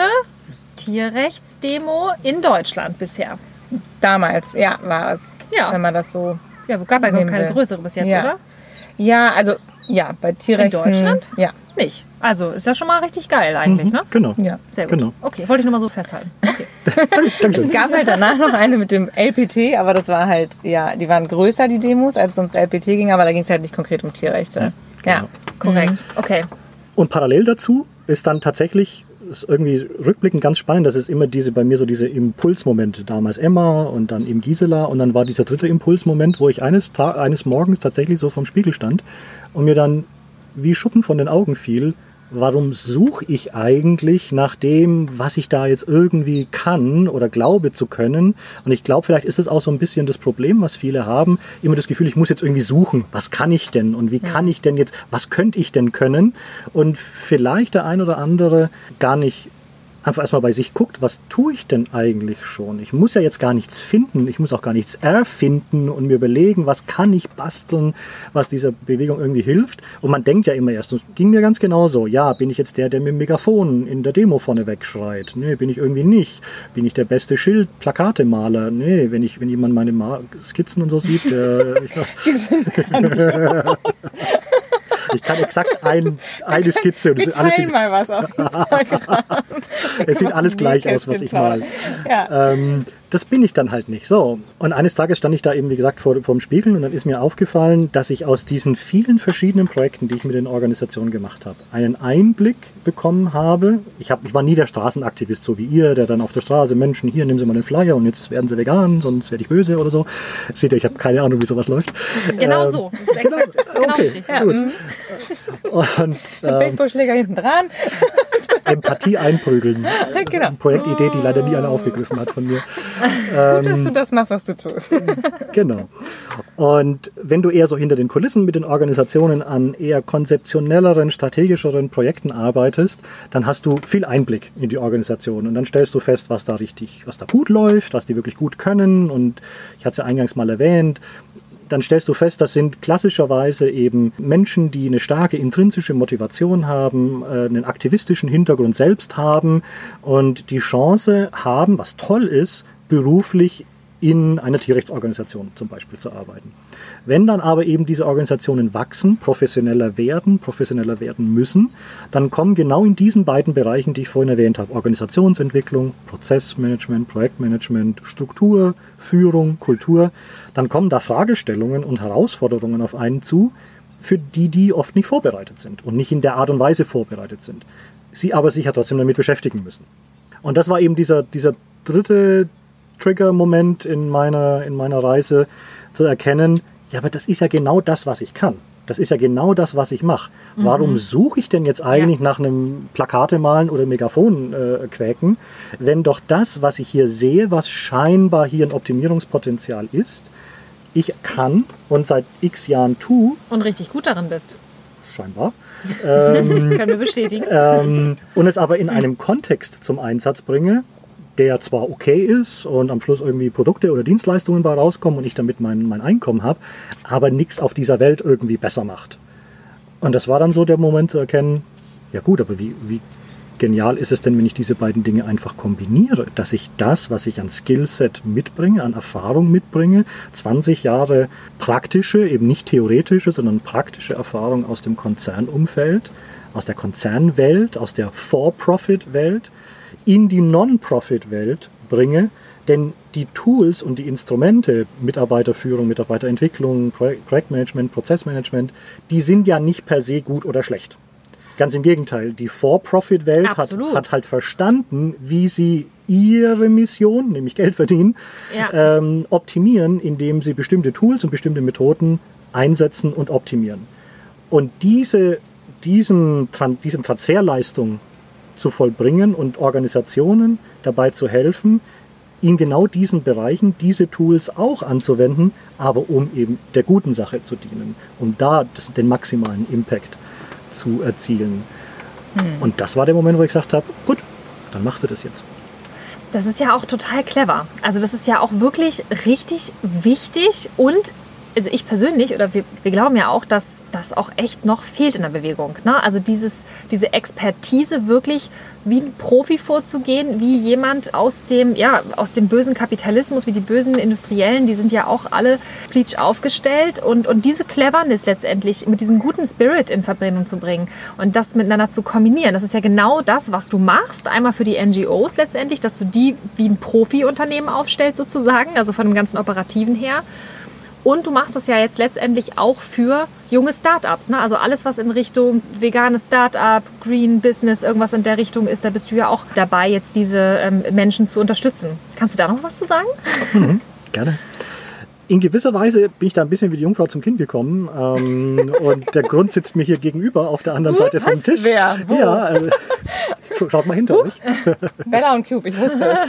Tierrechtsdemo in Deutschland bisher. Damals, ja, war es. Ja. Wenn man das so... Ja, gab ja Nehmen keine wir. größere bis jetzt, Ja. oder? Ja, also, ja, bei Tierrechten... In Deutschland? Ja. Nicht. Also ist ja schon mal richtig geil eigentlich, ne? Genau. Ja. Sehr gut. Genau. Okay, wollte ich nur mal so festhalten. Okay. Dankeschön. Es gab halt danach noch eine mit dem LPT, aber das war halt, ja, die waren größer, die Demos, als es ums LPT ging, aber da ging es halt nicht konkret um Tierrechte. Ja, Korrekt. Okay. Und parallel dazu ist dann tatsächlich ist irgendwie rückblickend ganz spannend, dass es immer bei mir so diese Impulsmomente, damals Emma und dann eben Gisela und dann war dieser dritte Impulsmoment, wo ich eines Morgens tatsächlich so vom Spiegel stand und mir dann wie Schuppen von den Augen fiel, warum suche ich eigentlich nach dem, was ich da jetzt irgendwie kann oder glaube zu können? Und ich glaube, vielleicht ist das auch so ein bisschen das Problem, was viele haben. Immer das Gefühl, ich muss jetzt irgendwie suchen. Was kann ich denn? Und wie kann ich denn jetzt, was könnte ich denn können? Und vielleicht der ein oder andere gar nicht einfach erstmal bei sich guckt, was tue ich denn eigentlich schon? Ich muss ja jetzt gar nichts finden, ich muss auch gar nichts erfinden und mir überlegen, was kann ich basteln, was dieser Bewegung irgendwie hilft. Und man denkt ja immer erst, das ging mir ganz genauso, ja, bin ich jetzt der mit dem Megafon in der Demo vorne wegschreit? Nee, bin ich irgendwie nicht. Bin ich der beste Plakatemaler? Nee, wenn jemand meine Skizzen und so sieht, ich kann exakt eine Skizze. Und wir teilen mal was auf Instagram. Es sieht alles gleich aus, was ich mal. Ja. Das bin ich dann halt nicht. So. Und eines Tages stand ich da eben, wie gesagt, vor dem Spiegel und dann ist mir aufgefallen, dass ich aus diesen vielen verschiedenen Projekten, die ich mit den Organisationen gemacht habe, einen Einblick bekommen habe. Ich war nie der Straßenaktivist, so wie ihr, der dann auf der Straße, Menschen, hier, nehmen Sie mal den Flyer und jetzt werden Sie vegan, sonst werde ich böse oder so. Seht ihr, ich habe keine Ahnung, wie sowas läuft. Genau so. Das ist exakt, das ist genau okay, richtig. Ja. gut. Und Mit Baseballschläger hinten dran. Empathie einprügeln. Genau. Eine Projektidee, die leider nie einer aufgegriffen hat von mir. Gut, dass du das machst, was du tust. Genau. Und wenn du eher so hinter den Kulissen mit den Organisationen an eher konzeptionelleren, strategischeren Projekten arbeitest, dann hast du viel Einblick in die Organisation und dann stellst du fest, was da gut läuft, was die wirklich gut können und ich hatte es ja eingangs mal erwähnt, dann stellst du fest, das sind klassischerweise eben Menschen, die eine starke intrinsische Motivation haben, einen aktivistischen Hintergrund selbst haben und die Chance haben, was toll ist, beruflich in einer Tierrechtsorganisation zum Beispiel zu arbeiten. Wenn dann aber eben diese Organisationen wachsen, professioneller werden müssen, dann kommen genau in diesen beiden Bereichen, die ich vorhin erwähnt habe, Organisationsentwicklung, Prozessmanagement, Projektmanagement, Struktur, Führung, Kultur, dann kommen da Fragestellungen und Herausforderungen auf einen zu, für die oft nicht vorbereitet sind und nicht in der Art und Weise vorbereitet sind. Sie aber sich ja trotzdem damit beschäftigen müssen. Und das war eben dieser dritte Trigger-Moment in meiner Reise, zu erkennen, ja, aber das ist ja genau das, was ich kann. Das ist ja genau das, was ich mache. Warum suche ich denn jetzt eigentlich nach einem Plakate malen oder Megafon quäken, wenn doch das, was ich hier sehe, was scheinbar hier ein Optimierungspotenzial ist, ich kann und seit x Jahren tue. Und richtig gut darin bist. Scheinbar. Können wir bestätigen. Und es aber in einem Kontext zum Einsatz bringe, der zwar okay ist und am Schluss irgendwie Produkte oder Dienstleistungen bei rauskommen und ich damit mein Einkommen habe, aber nichts auf dieser Welt irgendwie besser macht. Und das war dann so der Moment zu erkennen, ja gut, aber wie genial ist es denn, wenn ich diese beiden Dinge einfach kombiniere, dass ich das, was ich an Skillset mitbringe, an Erfahrung mitbringe, 20 Jahre praktische, eben nicht theoretische, sondern praktische Erfahrung aus dem Konzernumfeld, aus der Konzernwelt, aus der For-Profit-Welt, in die Non-Profit-Welt bringe, denn die Tools und die Instrumente, Mitarbeiterführung, Mitarbeiterentwicklung, Projektmanagement, Prozessmanagement, die sind ja nicht per se gut oder schlecht. Ganz im Gegenteil, die For-Profit-Welt hat halt verstanden, wie sie ihre Mission, nämlich Geld verdienen, optimieren, indem sie bestimmte Tools und bestimmte Methoden einsetzen und optimieren. Und diesen Transferleistung zu vollbringen und Organisationen dabei zu helfen, in genau diesen Bereichen diese Tools auch anzuwenden, aber um eben der guten Sache zu dienen, um da den maximalen Impact zu erzielen. Und das war der Moment, wo ich gesagt habe, gut, dann machst du das jetzt. Das ist ja auch total clever. Also das ist ja auch wirklich richtig wichtig und also ich persönlich, oder wir glauben ja auch, dass das auch echt noch fehlt in der Bewegung. Ne? Also diese Expertise wirklich wie ein Profi vorzugehen, wie jemand aus dem bösen Kapitalismus, wie die bösen Industriellen, die sind ja auch alle bleach aufgestellt und diese Cleverness letztendlich mit diesem guten Spirit in Verbindung zu bringen und das miteinander zu kombinieren. Das ist ja genau das, was du machst. Einmal für die NGOs letztendlich, dass du die wie ein Profi-Unternehmen aufstellst sozusagen, also von dem ganzen Operativen her. Und du machst das ja jetzt letztendlich auch für junge Startups. Ne? Also alles, was in Richtung veganes Startup, Green Business, irgendwas in der Richtung ist, da bist du ja auch dabei, jetzt diese Menschen zu unterstützen. Kannst du da noch was zu sagen? Gerne. In gewisser Weise bin ich da ein bisschen wie die Jungfrau zum Kind gekommen. Und der Grund sitzt mir hier gegenüber auf der anderen Seite vom Tisch. Wer? Wo? Ja, schaut mal hinter euch. Bella und Cube, ich wusste es.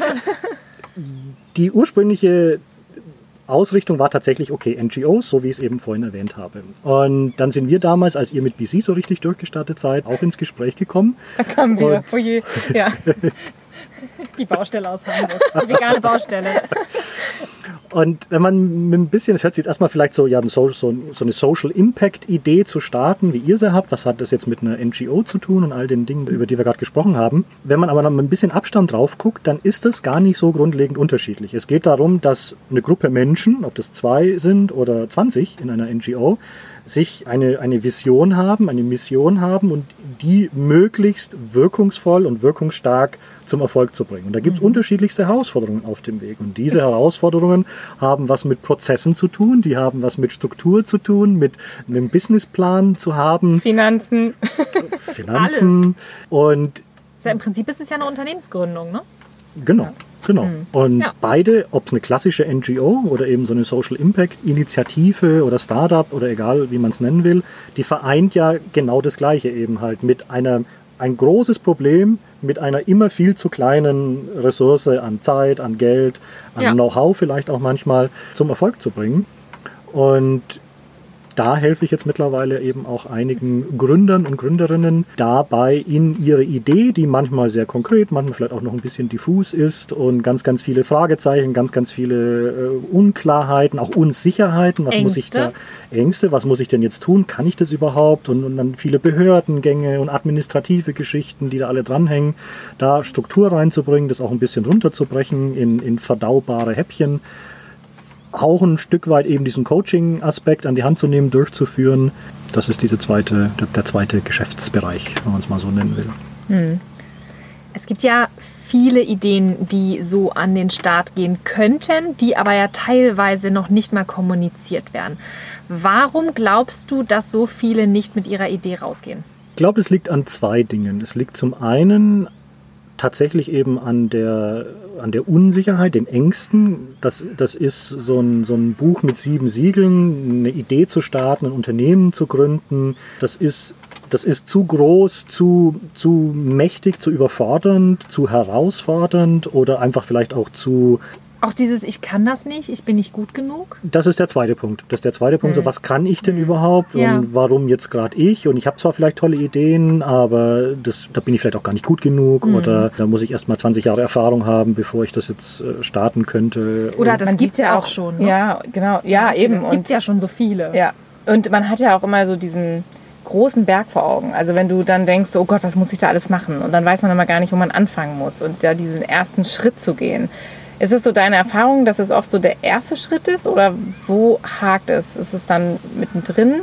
Die ursprüngliche Ausrichtung war tatsächlich, okay, NGOs, so wie ich es eben vorhin erwähnt habe. Und dann sind wir damals, als ihr mit BC so richtig durchgestartet seid, auch ins Gespräch gekommen. Da kamen wir, oh je, ja. Die Baustelle aus Hamburg, die vegane Baustelle. Und wenn man mit ein bisschen, das hört sich jetzt erstmal vielleicht so, ja, so eine Social Impact Idee zu starten, wie ihr sie habt, was hat das jetzt mit einer NGO zu tun und all den Dingen, über die wir gerade gesprochen haben. Wenn man aber noch mit ein bisschen Abstand drauf guckt, dann ist das gar nicht so grundlegend unterschiedlich. Es geht darum, dass eine Gruppe Menschen, ob das 2 sind oder 20 in einer NGO, sich eine Vision haben, eine Mission haben und die möglichst wirkungsvoll und wirkungsstark zum Erfolg zu bringen. Und da gibt es unterschiedlichste Herausforderungen auf dem Weg. Und diese Herausforderungen haben was mit Prozessen zu tun, die haben was mit Struktur zu tun, mit einem Businessplan zu haben. Finanzen. Alles. Und Ja, im Prinzip ist es ja eine Unternehmensgründung, ne? Genau. Und beide, ob es eine klassische NGO oder eben so eine Social Impact Initiative oder Startup oder egal wie man es nennen will, die vereint ja genau das Gleiche eben halt mit ein großes Problem mit einer immer viel zu kleinen Ressource an Zeit, an Geld, an Know-how vielleicht auch manchmal zum Erfolg zu bringen. Und da helfe ich jetzt mittlerweile eben auch einigen Gründern und Gründerinnen dabei, in ihre Idee, die manchmal sehr konkret, manchmal vielleicht auch noch ein bisschen diffus ist und ganz, ganz viele Fragezeichen, ganz, ganz viele Unklarheiten, auch Unsicherheiten. Ängste, was muss ich denn jetzt tun? Kann ich das überhaupt? Und dann viele Behördengänge und administrative Geschichten, die da alle dranhängen, da Struktur reinzubringen, das auch ein bisschen runterzubrechen in verdaubare Häppchen. Auch ein Stück weit eben diesen Coaching-Aspekt an die Hand zu nehmen, durchzuführen. Das ist der zweite Geschäftsbereich, wenn man es mal so nennen will. Es gibt ja viele Ideen, die so an den Start gehen könnten, die aber ja teilweise noch nicht mal kommuniziert werden. Warum glaubst du, dass so viele nicht mit ihrer Idee rausgehen? Ich glaube, es liegt an 2 Dingen. Es liegt zum einen tatsächlich eben an der Unsicherheit, den Ängsten. Das ist so ein Buch mit 7 Siegeln, eine Idee zu starten, ein Unternehmen zu gründen. Das ist zu groß, zu mächtig, zu überfordernd, zu herausfordernd oder einfach vielleicht auch zu Auch dieses, ich kann das nicht, ich bin nicht gut genug? Das ist der zweite Punkt. So, was kann ich denn überhaupt und warum jetzt gerade ich? Und ich habe zwar vielleicht tolle Ideen, aber da bin ich vielleicht auch gar nicht gut genug oder da muss ich erst mal 20 Jahre Erfahrung haben, bevor ich das jetzt starten könnte. Oder das gibt es ja auch schon. Ne? Ja, genau. Ja, eben. Gibt es ja schon so viele. Ja. Und man hat ja auch immer so diesen großen Berg vor Augen. Also wenn du dann denkst, oh Gott, was muss ich da alles machen? Und dann weiß man immer gar nicht, wo man anfangen muss und da diesen ersten Schritt zu gehen. Ist es so deine Erfahrung, dass es oft so der erste Schritt ist oder wo hakt es? Ist es dann mittendrin?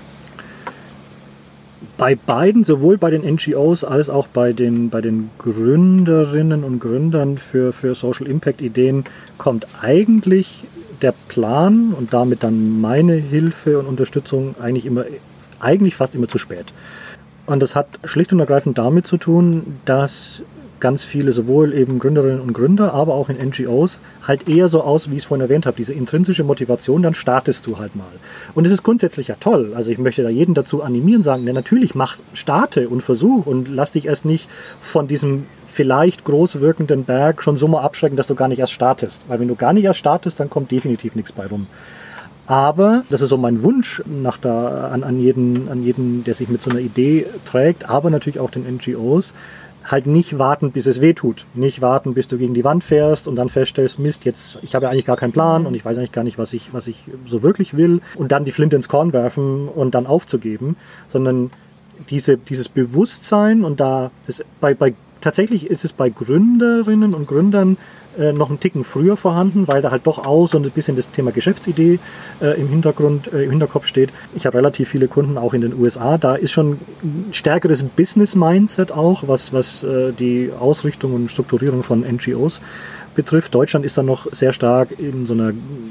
Bei beiden, sowohl bei den NGOs als auch bei den Gründerinnen und Gründern für Social Impact Ideen, kommt eigentlich der Plan und damit dann meine Hilfe und Unterstützung eigentlich fast immer zu spät. Und das hat schlicht und ergreifend damit zu tun, dass ganz viele, sowohl eben Gründerinnen und Gründer, aber auch in NGOs, halt eher so aus, wie ich es vorhin erwähnt habe, diese intrinsische Motivation, dann startest du halt mal. Und es ist grundsätzlich ja toll. Also ich möchte da jeden dazu animieren, sagen, natürlich starte und versuch und lass dich erst nicht von diesem vielleicht groß wirkenden Berg schon so mal abschrecken, dass du gar nicht erst startest. Weil wenn du gar nicht erst startest, dann kommt definitiv nichts bei rum. Aber, das ist so mein Wunsch an jeden, der sich mit so einer Idee trägt, aber natürlich auch den NGOs, halt nicht warten, bis es wehtut. Nicht warten, bis du gegen die Wand fährst und dann feststellst, Mist, ich habe ja eigentlich gar keinen Plan und ich weiß eigentlich gar nicht, was ich so wirklich will. Und dann die Flinte ins Korn werfen und dann aufzugeben. Sondern dieses Bewusstsein und tatsächlich ist es bei Gründerinnen und Gründern noch einen Ticken früher vorhanden, weil da halt doch auch so ein bisschen das Thema Geschäftsidee im Hinterkopf steht. Ich habe relativ viele Kunden auch in den USA. Da ist schon ein stärkeres Business-Mindset auch, was die Ausrichtung und Strukturierung von NGOs betrifft. Deutschland ist dann noch sehr stark in so einer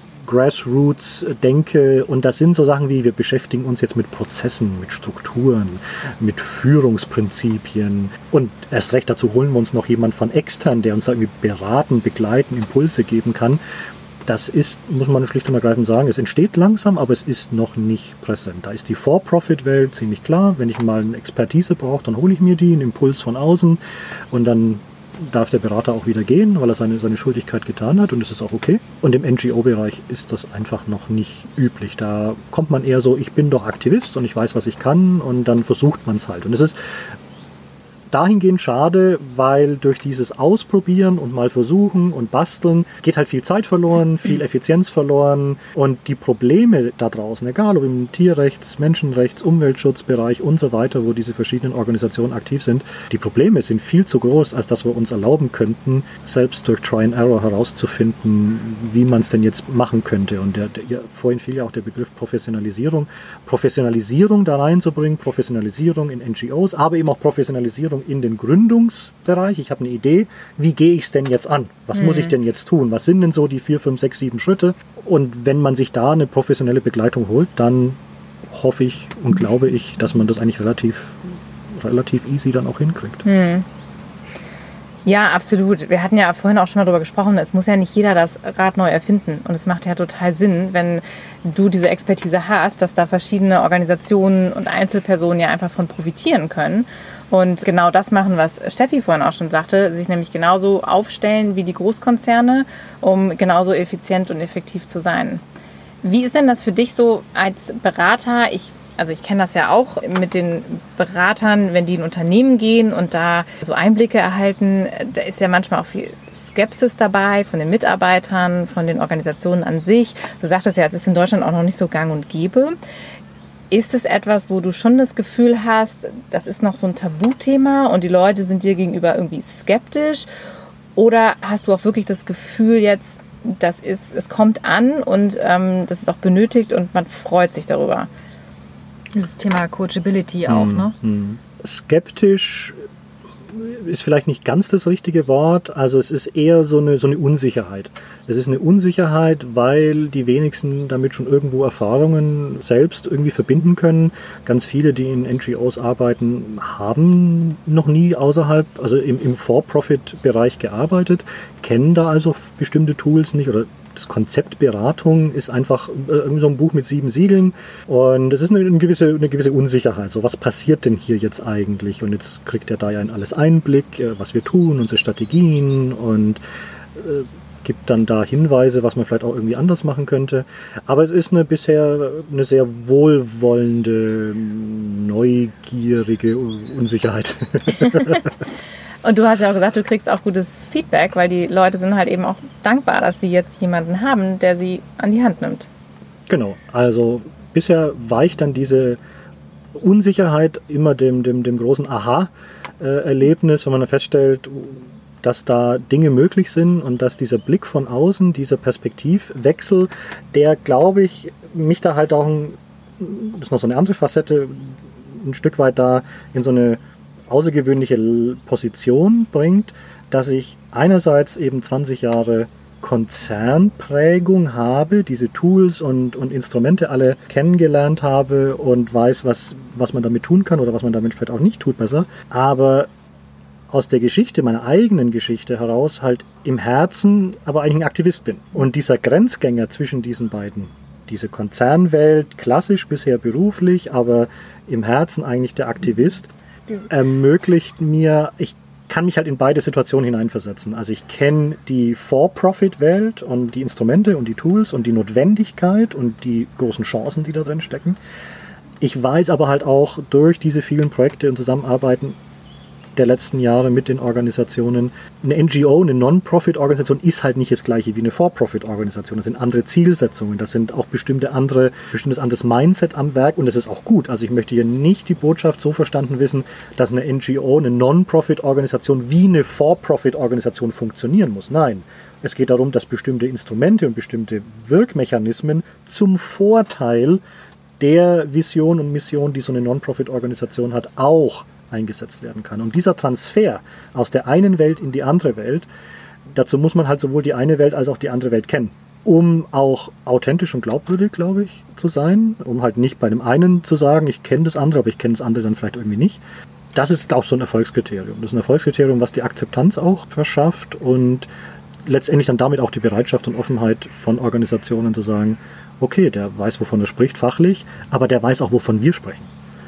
Grassroots-Denke und das sind so Sachen wie, wir beschäftigen uns jetzt mit Prozessen, mit Strukturen, mit Führungsprinzipien und erst recht dazu holen wir uns noch jemand von extern, der uns irgendwie beraten, begleiten, Impulse geben kann. Das ist, muss man schlicht und ergreifend sagen, es entsteht langsam, aber es ist noch nicht präsent. Da ist die For-Profit-Welt ziemlich klar. Wenn ich mal eine Expertise brauche, dann hole ich mir einen Impuls von außen und dann darf der Berater auch wieder gehen, weil er seine Schuldigkeit getan hat und das ist auch okay. Und im NGO-Bereich ist das einfach noch nicht üblich. Da kommt man eher so, ich bin doch Aktivist und ich weiß, was ich kann und dann versucht man es halt. Und es ist dahingehend schade, weil durch dieses Ausprobieren und mal versuchen und basteln geht halt viel Zeit verloren, viel Effizienz verloren und die Probleme da draußen, egal ob im Tierrechts-, Menschenrechts-, Umweltschutzbereich und so weiter, wo diese verschiedenen Organisationen aktiv sind, die Probleme sind viel zu groß, als dass wir uns erlauben könnten, selbst durch Try and Error herauszufinden, wie man es denn jetzt machen könnte. Und vorhin fiel ja auch der Begriff Professionalisierung da reinzubringen, Professionalisierung in NGOs, aber eben auch Professionalisierung in den Gründungsbereich. Ich habe eine Idee, wie gehe ich es denn jetzt an? Was muss ich denn jetzt tun? Was sind denn so die 4, 5, 6, 7 Schritte? Und wenn man sich da eine professionelle Begleitung holt, dann hoffe ich und glaube ich, dass man das eigentlich relativ easy dann auch hinkriegt. Ja, absolut. Wir hatten ja vorhin auch schon mal darüber gesprochen, es muss ja nicht jeder das Rad neu erfinden. Und es macht ja total Sinn, wenn du diese Expertise hast, dass da verschiedene Organisationen und Einzelpersonen ja einfach von profitieren können. Und genau das machen, was Steffi vorhin auch schon sagte, sich nämlich genauso aufstellen wie die Großkonzerne, um genauso effizient und effektiv zu sein. Wie ist denn das für dich so als Berater? Ich kenne das ja auch mit den Beratern, wenn die in Unternehmen gehen und da so Einblicke erhalten, da ist ja manchmal auch viel Skepsis dabei von den Mitarbeitern, von den Organisationen an sich. Du sagtest ja, es ist in Deutschland auch noch nicht so gang und gäbe. Ist es etwas, wo du schon das Gefühl hast, das ist noch so ein Tabuthema und die Leute sind dir gegenüber irgendwie skeptisch? Oder hast du auch wirklich das Gefühl jetzt, es kommt an und das ist auch benötigt und man freut sich darüber? Dieses Thema Coachability auch, ne? Skeptisch ist vielleicht nicht ganz das richtige Wort. Also es ist eher so eine Unsicherheit. Es ist eine Unsicherheit, weil die wenigsten damit schon irgendwo Erfahrungen selbst irgendwie verbinden können. Ganz viele, die in NGOs arbeiten, haben noch nie außerhalb, also im For-Profit-Bereich gearbeitet, kennen da also bestimmte Tools nicht oder das Konzept Beratung ist einfach irgendwie so ein Buch mit 7 Siegeln und es ist eine gewisse Unsicherheit. So, was passiert denn hier jetzt eigentlich? Und jetzt kriegt er da ja in alles Einblick, was wir tun, unsere Strategien und gibt dann da Hinweise, was man vielleicht auch irgendwie anders machen könnte. Aber es ist bisher eine sehr wohlwollende, neugierige Unsicherheit. Und du hast ja auch gesagt, du kriegst auch gutes Feedback, weil die Leute sind halt eben auch dankbar, dass sie jetzt jemanden haben, der sie an die Hand nimmt. Genau, also bisher weicht dann diese Unsicherheit immer dem großen Aha-Erlebnis, wenn man dann feststellt, dass da Dinge möglich sind und dass dieser Blick von außen, dieser Perspektivwechsel, der, glaube ich, mich da halt auch, das ist noch so eine andere Facette, ein Stück weit da in so eine außergewöhnliche Position bringt, dass ich einerseits eben 20 Jahre Konzernprägung habe, diese Tools und Instrumente alle kennengelernt habe und weiß, was man damit tun kann oder was man damit vielleicht auch nicht tut besser, aber aus der Geschichte, meiner eigenen Geschichte heraus halt im Herzen aber eigentlich ein Aktivist bin. Und dieser Grenzgänger zwischen diesen beiden, diese Konzernwelt, klassisch bisher beruflich, aber im Herzen eigentlich der Aktivist, ermöglicht mir, ich kann mich halt in beide Situationen hineinversetzen. Also ich kenne die For-Profit-Welt und die Instrumente und die Tools und die Notwendigkeit und die großen Chancen, die da drin stecken. Ich weiß aber halt auch durch diese vielen Projekte und Zusammenarbeiten der letzten Jahre mit den Organisationen, eine NGO, eine Non-Profit-Organisation ist halt nicht das gleiche wie eine For-Profit-Organisation. Das sind andere Zielsetzungen, das sind auch bestimmtes anderes Mindset am Werk und das ist auch gut. Also ich möchte hier nicht die Botschaft so verstanden wissen, dass eine NGO, eine Non-Profit-Organisation wie eine For-Profit-Organisation funktionieren muss. Nein, es geht darum, dass bestimmte Instrumente und bestimmte Wirkmechanismen zum Vorteil der Vision und Mission, die so eine Non-Profit-Organisation hat, auch eingesetzt werden kann. Und dieser Transfer aus der einen Welt in die andere Welt, dazu muss man halt sowohl die eine Welt als auch die andere Welt kennen, um auch authentisch und glaubwürdig, glaube ich, zu sein, um halt nicht bei dem einen zu sagen, ich kenne das andere, aber ich kenne das andere dann vielleicht irgendwie nicht. Das ist auch so ein Erfolgskriterium. Das ist ein Erfolgskriterium, was die Akzeptanz auch verschafft und letztendlich dann damit auch die Bereitschaft und Offenheit von Organisationen zu sagen, okay, der weiß, wovon er spricht, fachlich, aber der weiß auch, wovon wir sprechen.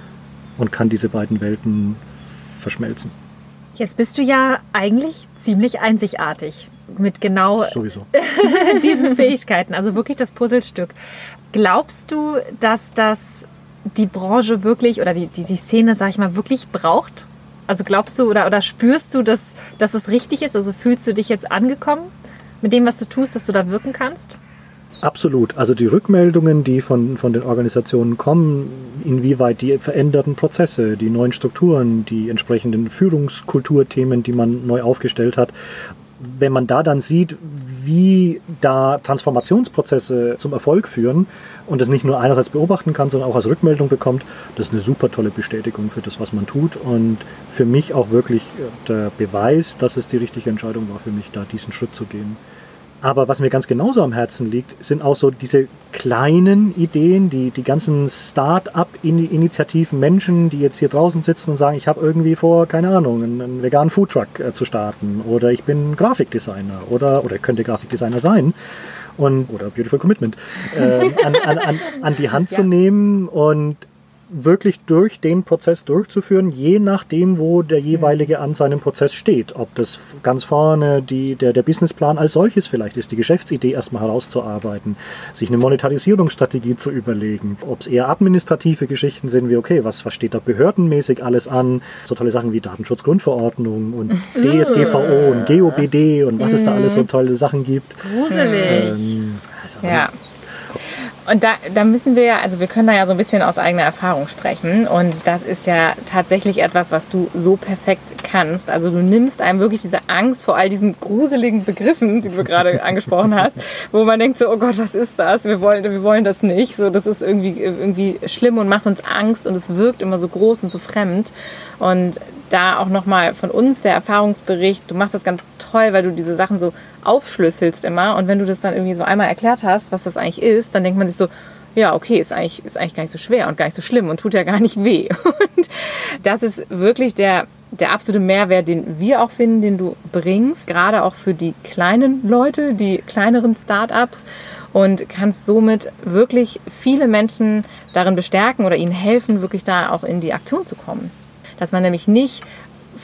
Und kann diese beiden Welten verschmelzen. Jetzt bist du ja eigentlich ziemlich einzigartig mit genau Sowieso. diesen Fähigkeiten, also wirklich das Puzzlestück. Glaubst du, dass das die Branche wirklich oder die Szene, sag ich mal, wirklich braucht? Also glaubst du oder spürst du, dass es richtig ist? Also fühlst du dich jetzt angekommen mit dem, was du tust, dass du da wirken kannst? Absolut. Also die Rückmeldungen, die von den Organisationen kommen, inwieweit die veränderten Prozesse, die neuen Strukturen, die entsprechenden Führungskulturthemen, die man neu aufgestellt hat, wenn man da dann sieht, wie da Transformationsprozesse zum Erfolg führen und das nicht nur einerseits beobachten kann, sondern auch als Rückmeldung bekommt, das ist eine super tolle Bestätigung für das, was man tut und für mich auch wirklich der Beweis, dass es die richtige Entscheidung war für mich, da diesen Schritt zu gehen. Aber was mir ganz genauso am Herzen liegt, sind auch so diese kleinen Ideen, die ganzen Start-up-Initiativen, Menschen, die jetzt hier draußen sitzen und sagen, ich habe irgendwie vor, keine Ahnung, einen veganen Foodtruck zu starten oder ich bin Grafikdesigner oder könnte Grafikdesigner sein oder Beautiful Commitment, an die Hand zu nehmen und wirklich durch den Prozess durchzuführen, je nachdem, wo der jeweilige an seinem Prozess steht. Ob das ganz vorne der Businessplan als solches vielleicht ist, die Geschäftsidee erstmal herauszuarbeiten, sich eine Monetarisierungsstrategie zu überlegen, ob es eher administrative Geschichten sind, wie okay, was steht da behördenmäßig alles an, so tolle Sachen wie Datenschutzgrundverordnung und DSGVO und GOBD und was es da alles so tolle Sachen gibt. Gruselig. Ja. Und da müssen wir ja, also wir können da ja so ein bisschen aus eigener Erfahrung sprechen und das ist ja tatsächlich etwas, was du so perfekt kannst. Also du nimmst einem wirklich diese Angst vor all diesen gruseligen Begriffen, die du gerade angesprochen hast, wo man denkt so, oh Gott, was ist das? Wir wollen das nicht. So, das ist irgendwie schlimm und macht uns Angst und es wirkt immer so groß und so fremd. Und da auch nochmal von uns der Erfahrungsbericht, du machst das ganz toll, weil du diese Sachen so aufschlüsselst immer und wenn du das dann irgendwie so einmal erklärt hast, was das eigentlich ist, dann denkt man sich so, ja okay, ist eigentlich gar nicht so schwer und gar nicht so schlimm und tut ja gar nicht weh. Und das ist wirklich der absolute Mehrwert, den wir auch finden, den du bringst, gerade auch für die kleinen Leute, die kleineren Startups und kannst somit wirklich viele Menschen darin bestärken oder ihnen helfen, wirklich da auch in die Aktion zu kommen. Dass man nämlich nicht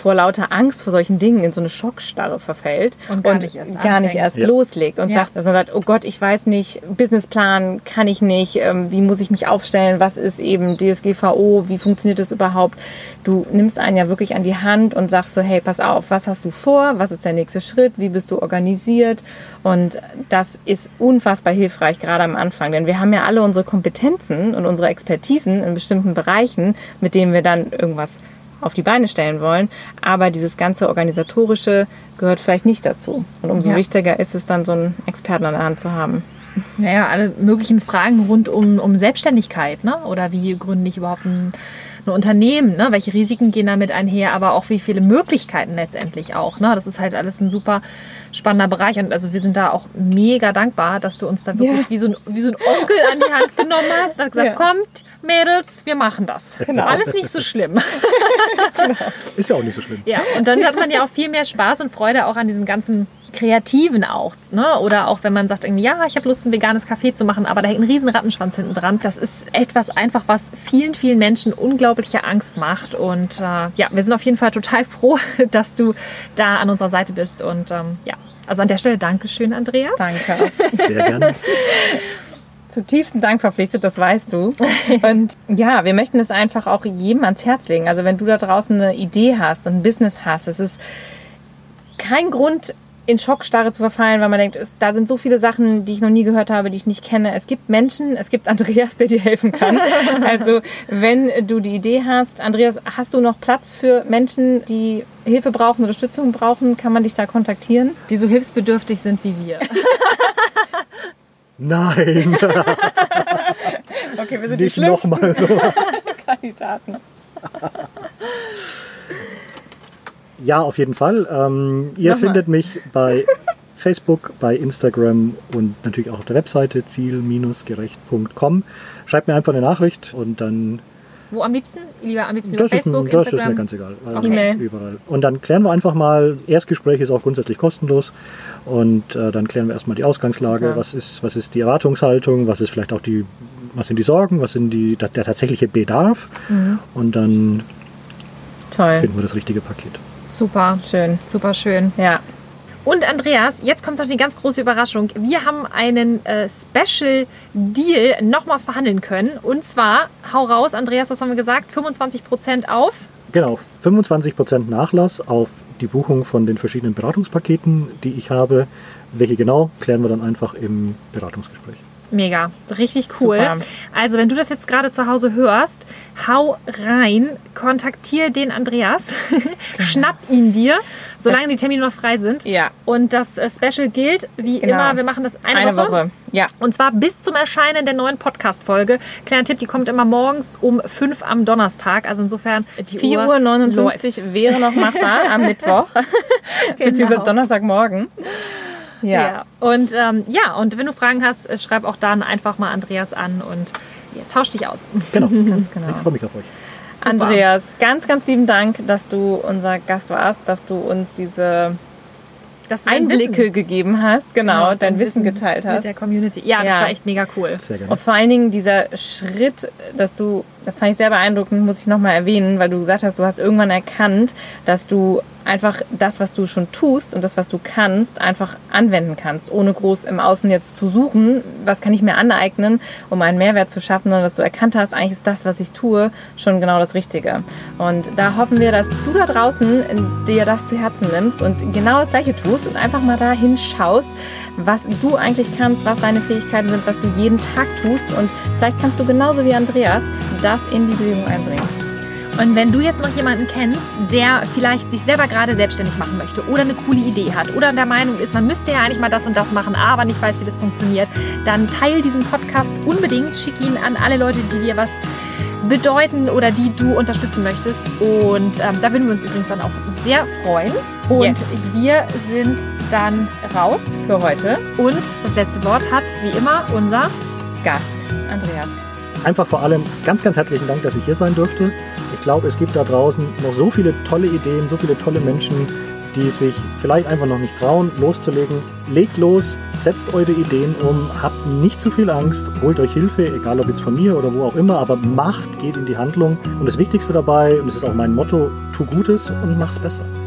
vor lauter Angst vor solchen Dingen in so eine Schockstarre verfällt Und gar nicht erst loslegt und sagt, dass man sagt, oh Gott, ich weiß nicht, Businessplan kann ich nicht, wie muss ich mich aufstellen, was ist eben DSGVO, wie funktioniert das überhaupt? Du nimmst einen ja wirklich an die Hand und sagst so, hey, pass auf, was hast du vor, was ist der nächste Schritt, wie bist du organisiert? Und das ist unfassbar hilfreich, gerade am Anfang, denn wir haben ja alle unsere Kompetenzen und unsere Expertisen in bestimmten Bereichen, mit denen wir dann irgendwas auf die Beine stellen wollen, aber dieses ganze Organisatorische gehört vielleicht nicht dazu. Und umso wichtiger ist es dann, so einen Experten an der Hand zu haben. Naja, alle möglichen Fragen rund um Selbstständigkeit, ne? Oder wie gründe ich überhaupt ein Unternehmen, ne? Welche Risiken gehen damit einher, aber auch wie viele Möglichkeiten letztendlich auch. Ne? Das ist halt alles ein super spannender Bereich und also wir sind da auch mega dankbar, dass du uns da wirklich wie so ein Onkel an die Hand genommen hast und gesagt, kommt Mädels, wir machen das. Genau. Ist alles nicht so schlimm. Ist ja auch nicht so schlimm. Ja, und dann hat man ja auch viel mehr Spaß und Freude auch an diesem ganzen Kreativen auch, ne? Oder auch wenn man sagt, irgendwie, ja, ich habe Lust, ein veganes Café zu machen, aber da hängt ein riesen Rattenschwanz hinten dran. Das ist etwas einfach, was vielen, vielen Menschen unglaubliche Angst macht. Und wir sind auf jeden Fall total froh, dass du da an unserer Seite bist. Und also an der Stelle Dankeschön, Andreas. Danke. Sehr gerne. Zutiefsten Dank verpflichtet, das weißt du. Und ja, wir möchten es einfach auch jedem ans Herz legen. Also wenn du da draußen eine Idee hast und ein Business hast, es ist kein Grund, in Schockstarre zu verfallen, weil man denkt, da sind so viele Sachen, die ich noch nie gehört habe, die ich nicht kenne. Es gibt Menschen, es gibt Andreas, der dir helfen kann. Also wenn du die Idee hast, Andreas, hast du noch Platz für Menschen, die Hilfe brauchen, Unterstützung brauchen? Kann man dich da kontaktieren? Die so hilfsbedürftig sind wie wir. Nein. Okay, wir sind nicht die schlimmsten nochmal so. Kandidaten. Ja, auf jeden Fall. Ihr findet mich bei Facebook, bei Instagram und natürlich auch auf der Webseite ziel-gerecht.com. Schreibt mir einfach eine Nachricht und dann... Wo am liebsten? Lieber am liebsten über Facebook, das Instagram? ist mir ganz egal. E-Mail. Überall. Und dann klären wir einfach mal, Erstgespräch ist auch grundsätzlich kostenlos und dann klären wir erstmal die Ausgangslage. Was ist die Erwartungshaltung, was ist vielleicht auch was sind die Sorgen, was sind der tatsächliche Bedarf und dann finden wir das richtige Paket. Super. Schön. Super schön. Ja. Und Andreas, jetzt kommt noch die ganz große Überraschung. Wir haben einen Special Deal nochmal verhandeln können. Und zwar, hau raus, Andreas, was haben wir gesagt? 25% auf? Genau, 25% Nachlass auf die Buchung von den verschiedenen Beratungspaketen, die ich habe. Welche genau, klären wir dann einfach im Beratungsgespräch. Mega, richtig cool. Super. Also wenn du das jetzt gerade zu Hause hörst, hau rein, kontaktiere den Andreas, schnapp ihn dir, solange die Termine noch frei sind. Ja. Und das Special gilt, wie immer, wir machen das eine Woche. Ja. Und zwar bis zum Erscheinen der neuen Podcast-Folge. Kleiner Tipp, die kommt immer morgens um 5 am Donnerstag. Also insofern die 4:59 Uhr wäre noch machbar am Mittwoch, beziehungsweise Donnerstagmorgen. Ja. Und und wenn du Fragen hast, schreib auch dann einfach mal Andreas an und tausch dich aus. Genau, Ganz genau. Ich freue mich auf euch. Super. Andreas, ganz, ganz lieben Dank, dass du unser Gast warst, dass du uns diese Einblicke gegeben hast, genau, dein Wissen geteilt hast. Mit der Community. Ja, das war echt mega cool. Sehr gerne. Und vor allen Dingen dieser Schritt, das fand ich sehr beeindruckend, muss ich nochmal erwähnen, weil du gesagt hast, du hast irgendwann erkannt, dass du einfach das, was du schon tust und das, was du kannst, einfach anwenden kannst, ohne groß im Außen jetzt zu suchen, was kann ich mir aneignen, um einen Mehrwert zu schaffen, sondern dass du erkannt hast, eigentlich ist das, was ich tue, schon genau das Richtige. Und da hoffen wir, dass du da draußen dir das zu Herzen nimmst und genau das Gleiche tust und einfach mal da hinschaust, was du eigentlich kannst, was deine Fähigkeiten sind, was du jeden Tag tust und vielleicht kannst du genauso wie Andreas das in die Bewegung einbringen. Und wenn du jetzt noch jemanden kennst, der vielleicht sich selber gerade selbstständig machen möchte oder eine coole Idee hat oder der Meinung ist, man müsste ja eigentlich mal das und das machen, aber nicht weiß, wie das funktioniert, dann teil diesen Podcast unbedingt, schick ihn an alle Leute, die dir was bedeuten oder die du unterstützen möchtest. Und da würden wir uns übrigens dann auch sehr freuen. Und wir sind dann raus für heute. Und das letzte Wort hat, wie immer, unser Gast, Andreas. Einfach vor allem ganz, ganz herzlichen Dank, dass ich hier sein durfte. Ich glaube, es gibt da draußen noch so viele tolle Ideen, so viele tolle Menschen, die sich vielleicht einfach noch nicht trauen, loszulegen. Legt los, setzt eure Ideen um, habt nicht zu viel Angst, holt euch Hilfe, egal ob jetzt von mir oder wo auch immer, aber macht, geht in die Handlung. Und das Wichtigste dabei, und das ist auch mein Motto, tu Gutes und mach's besser.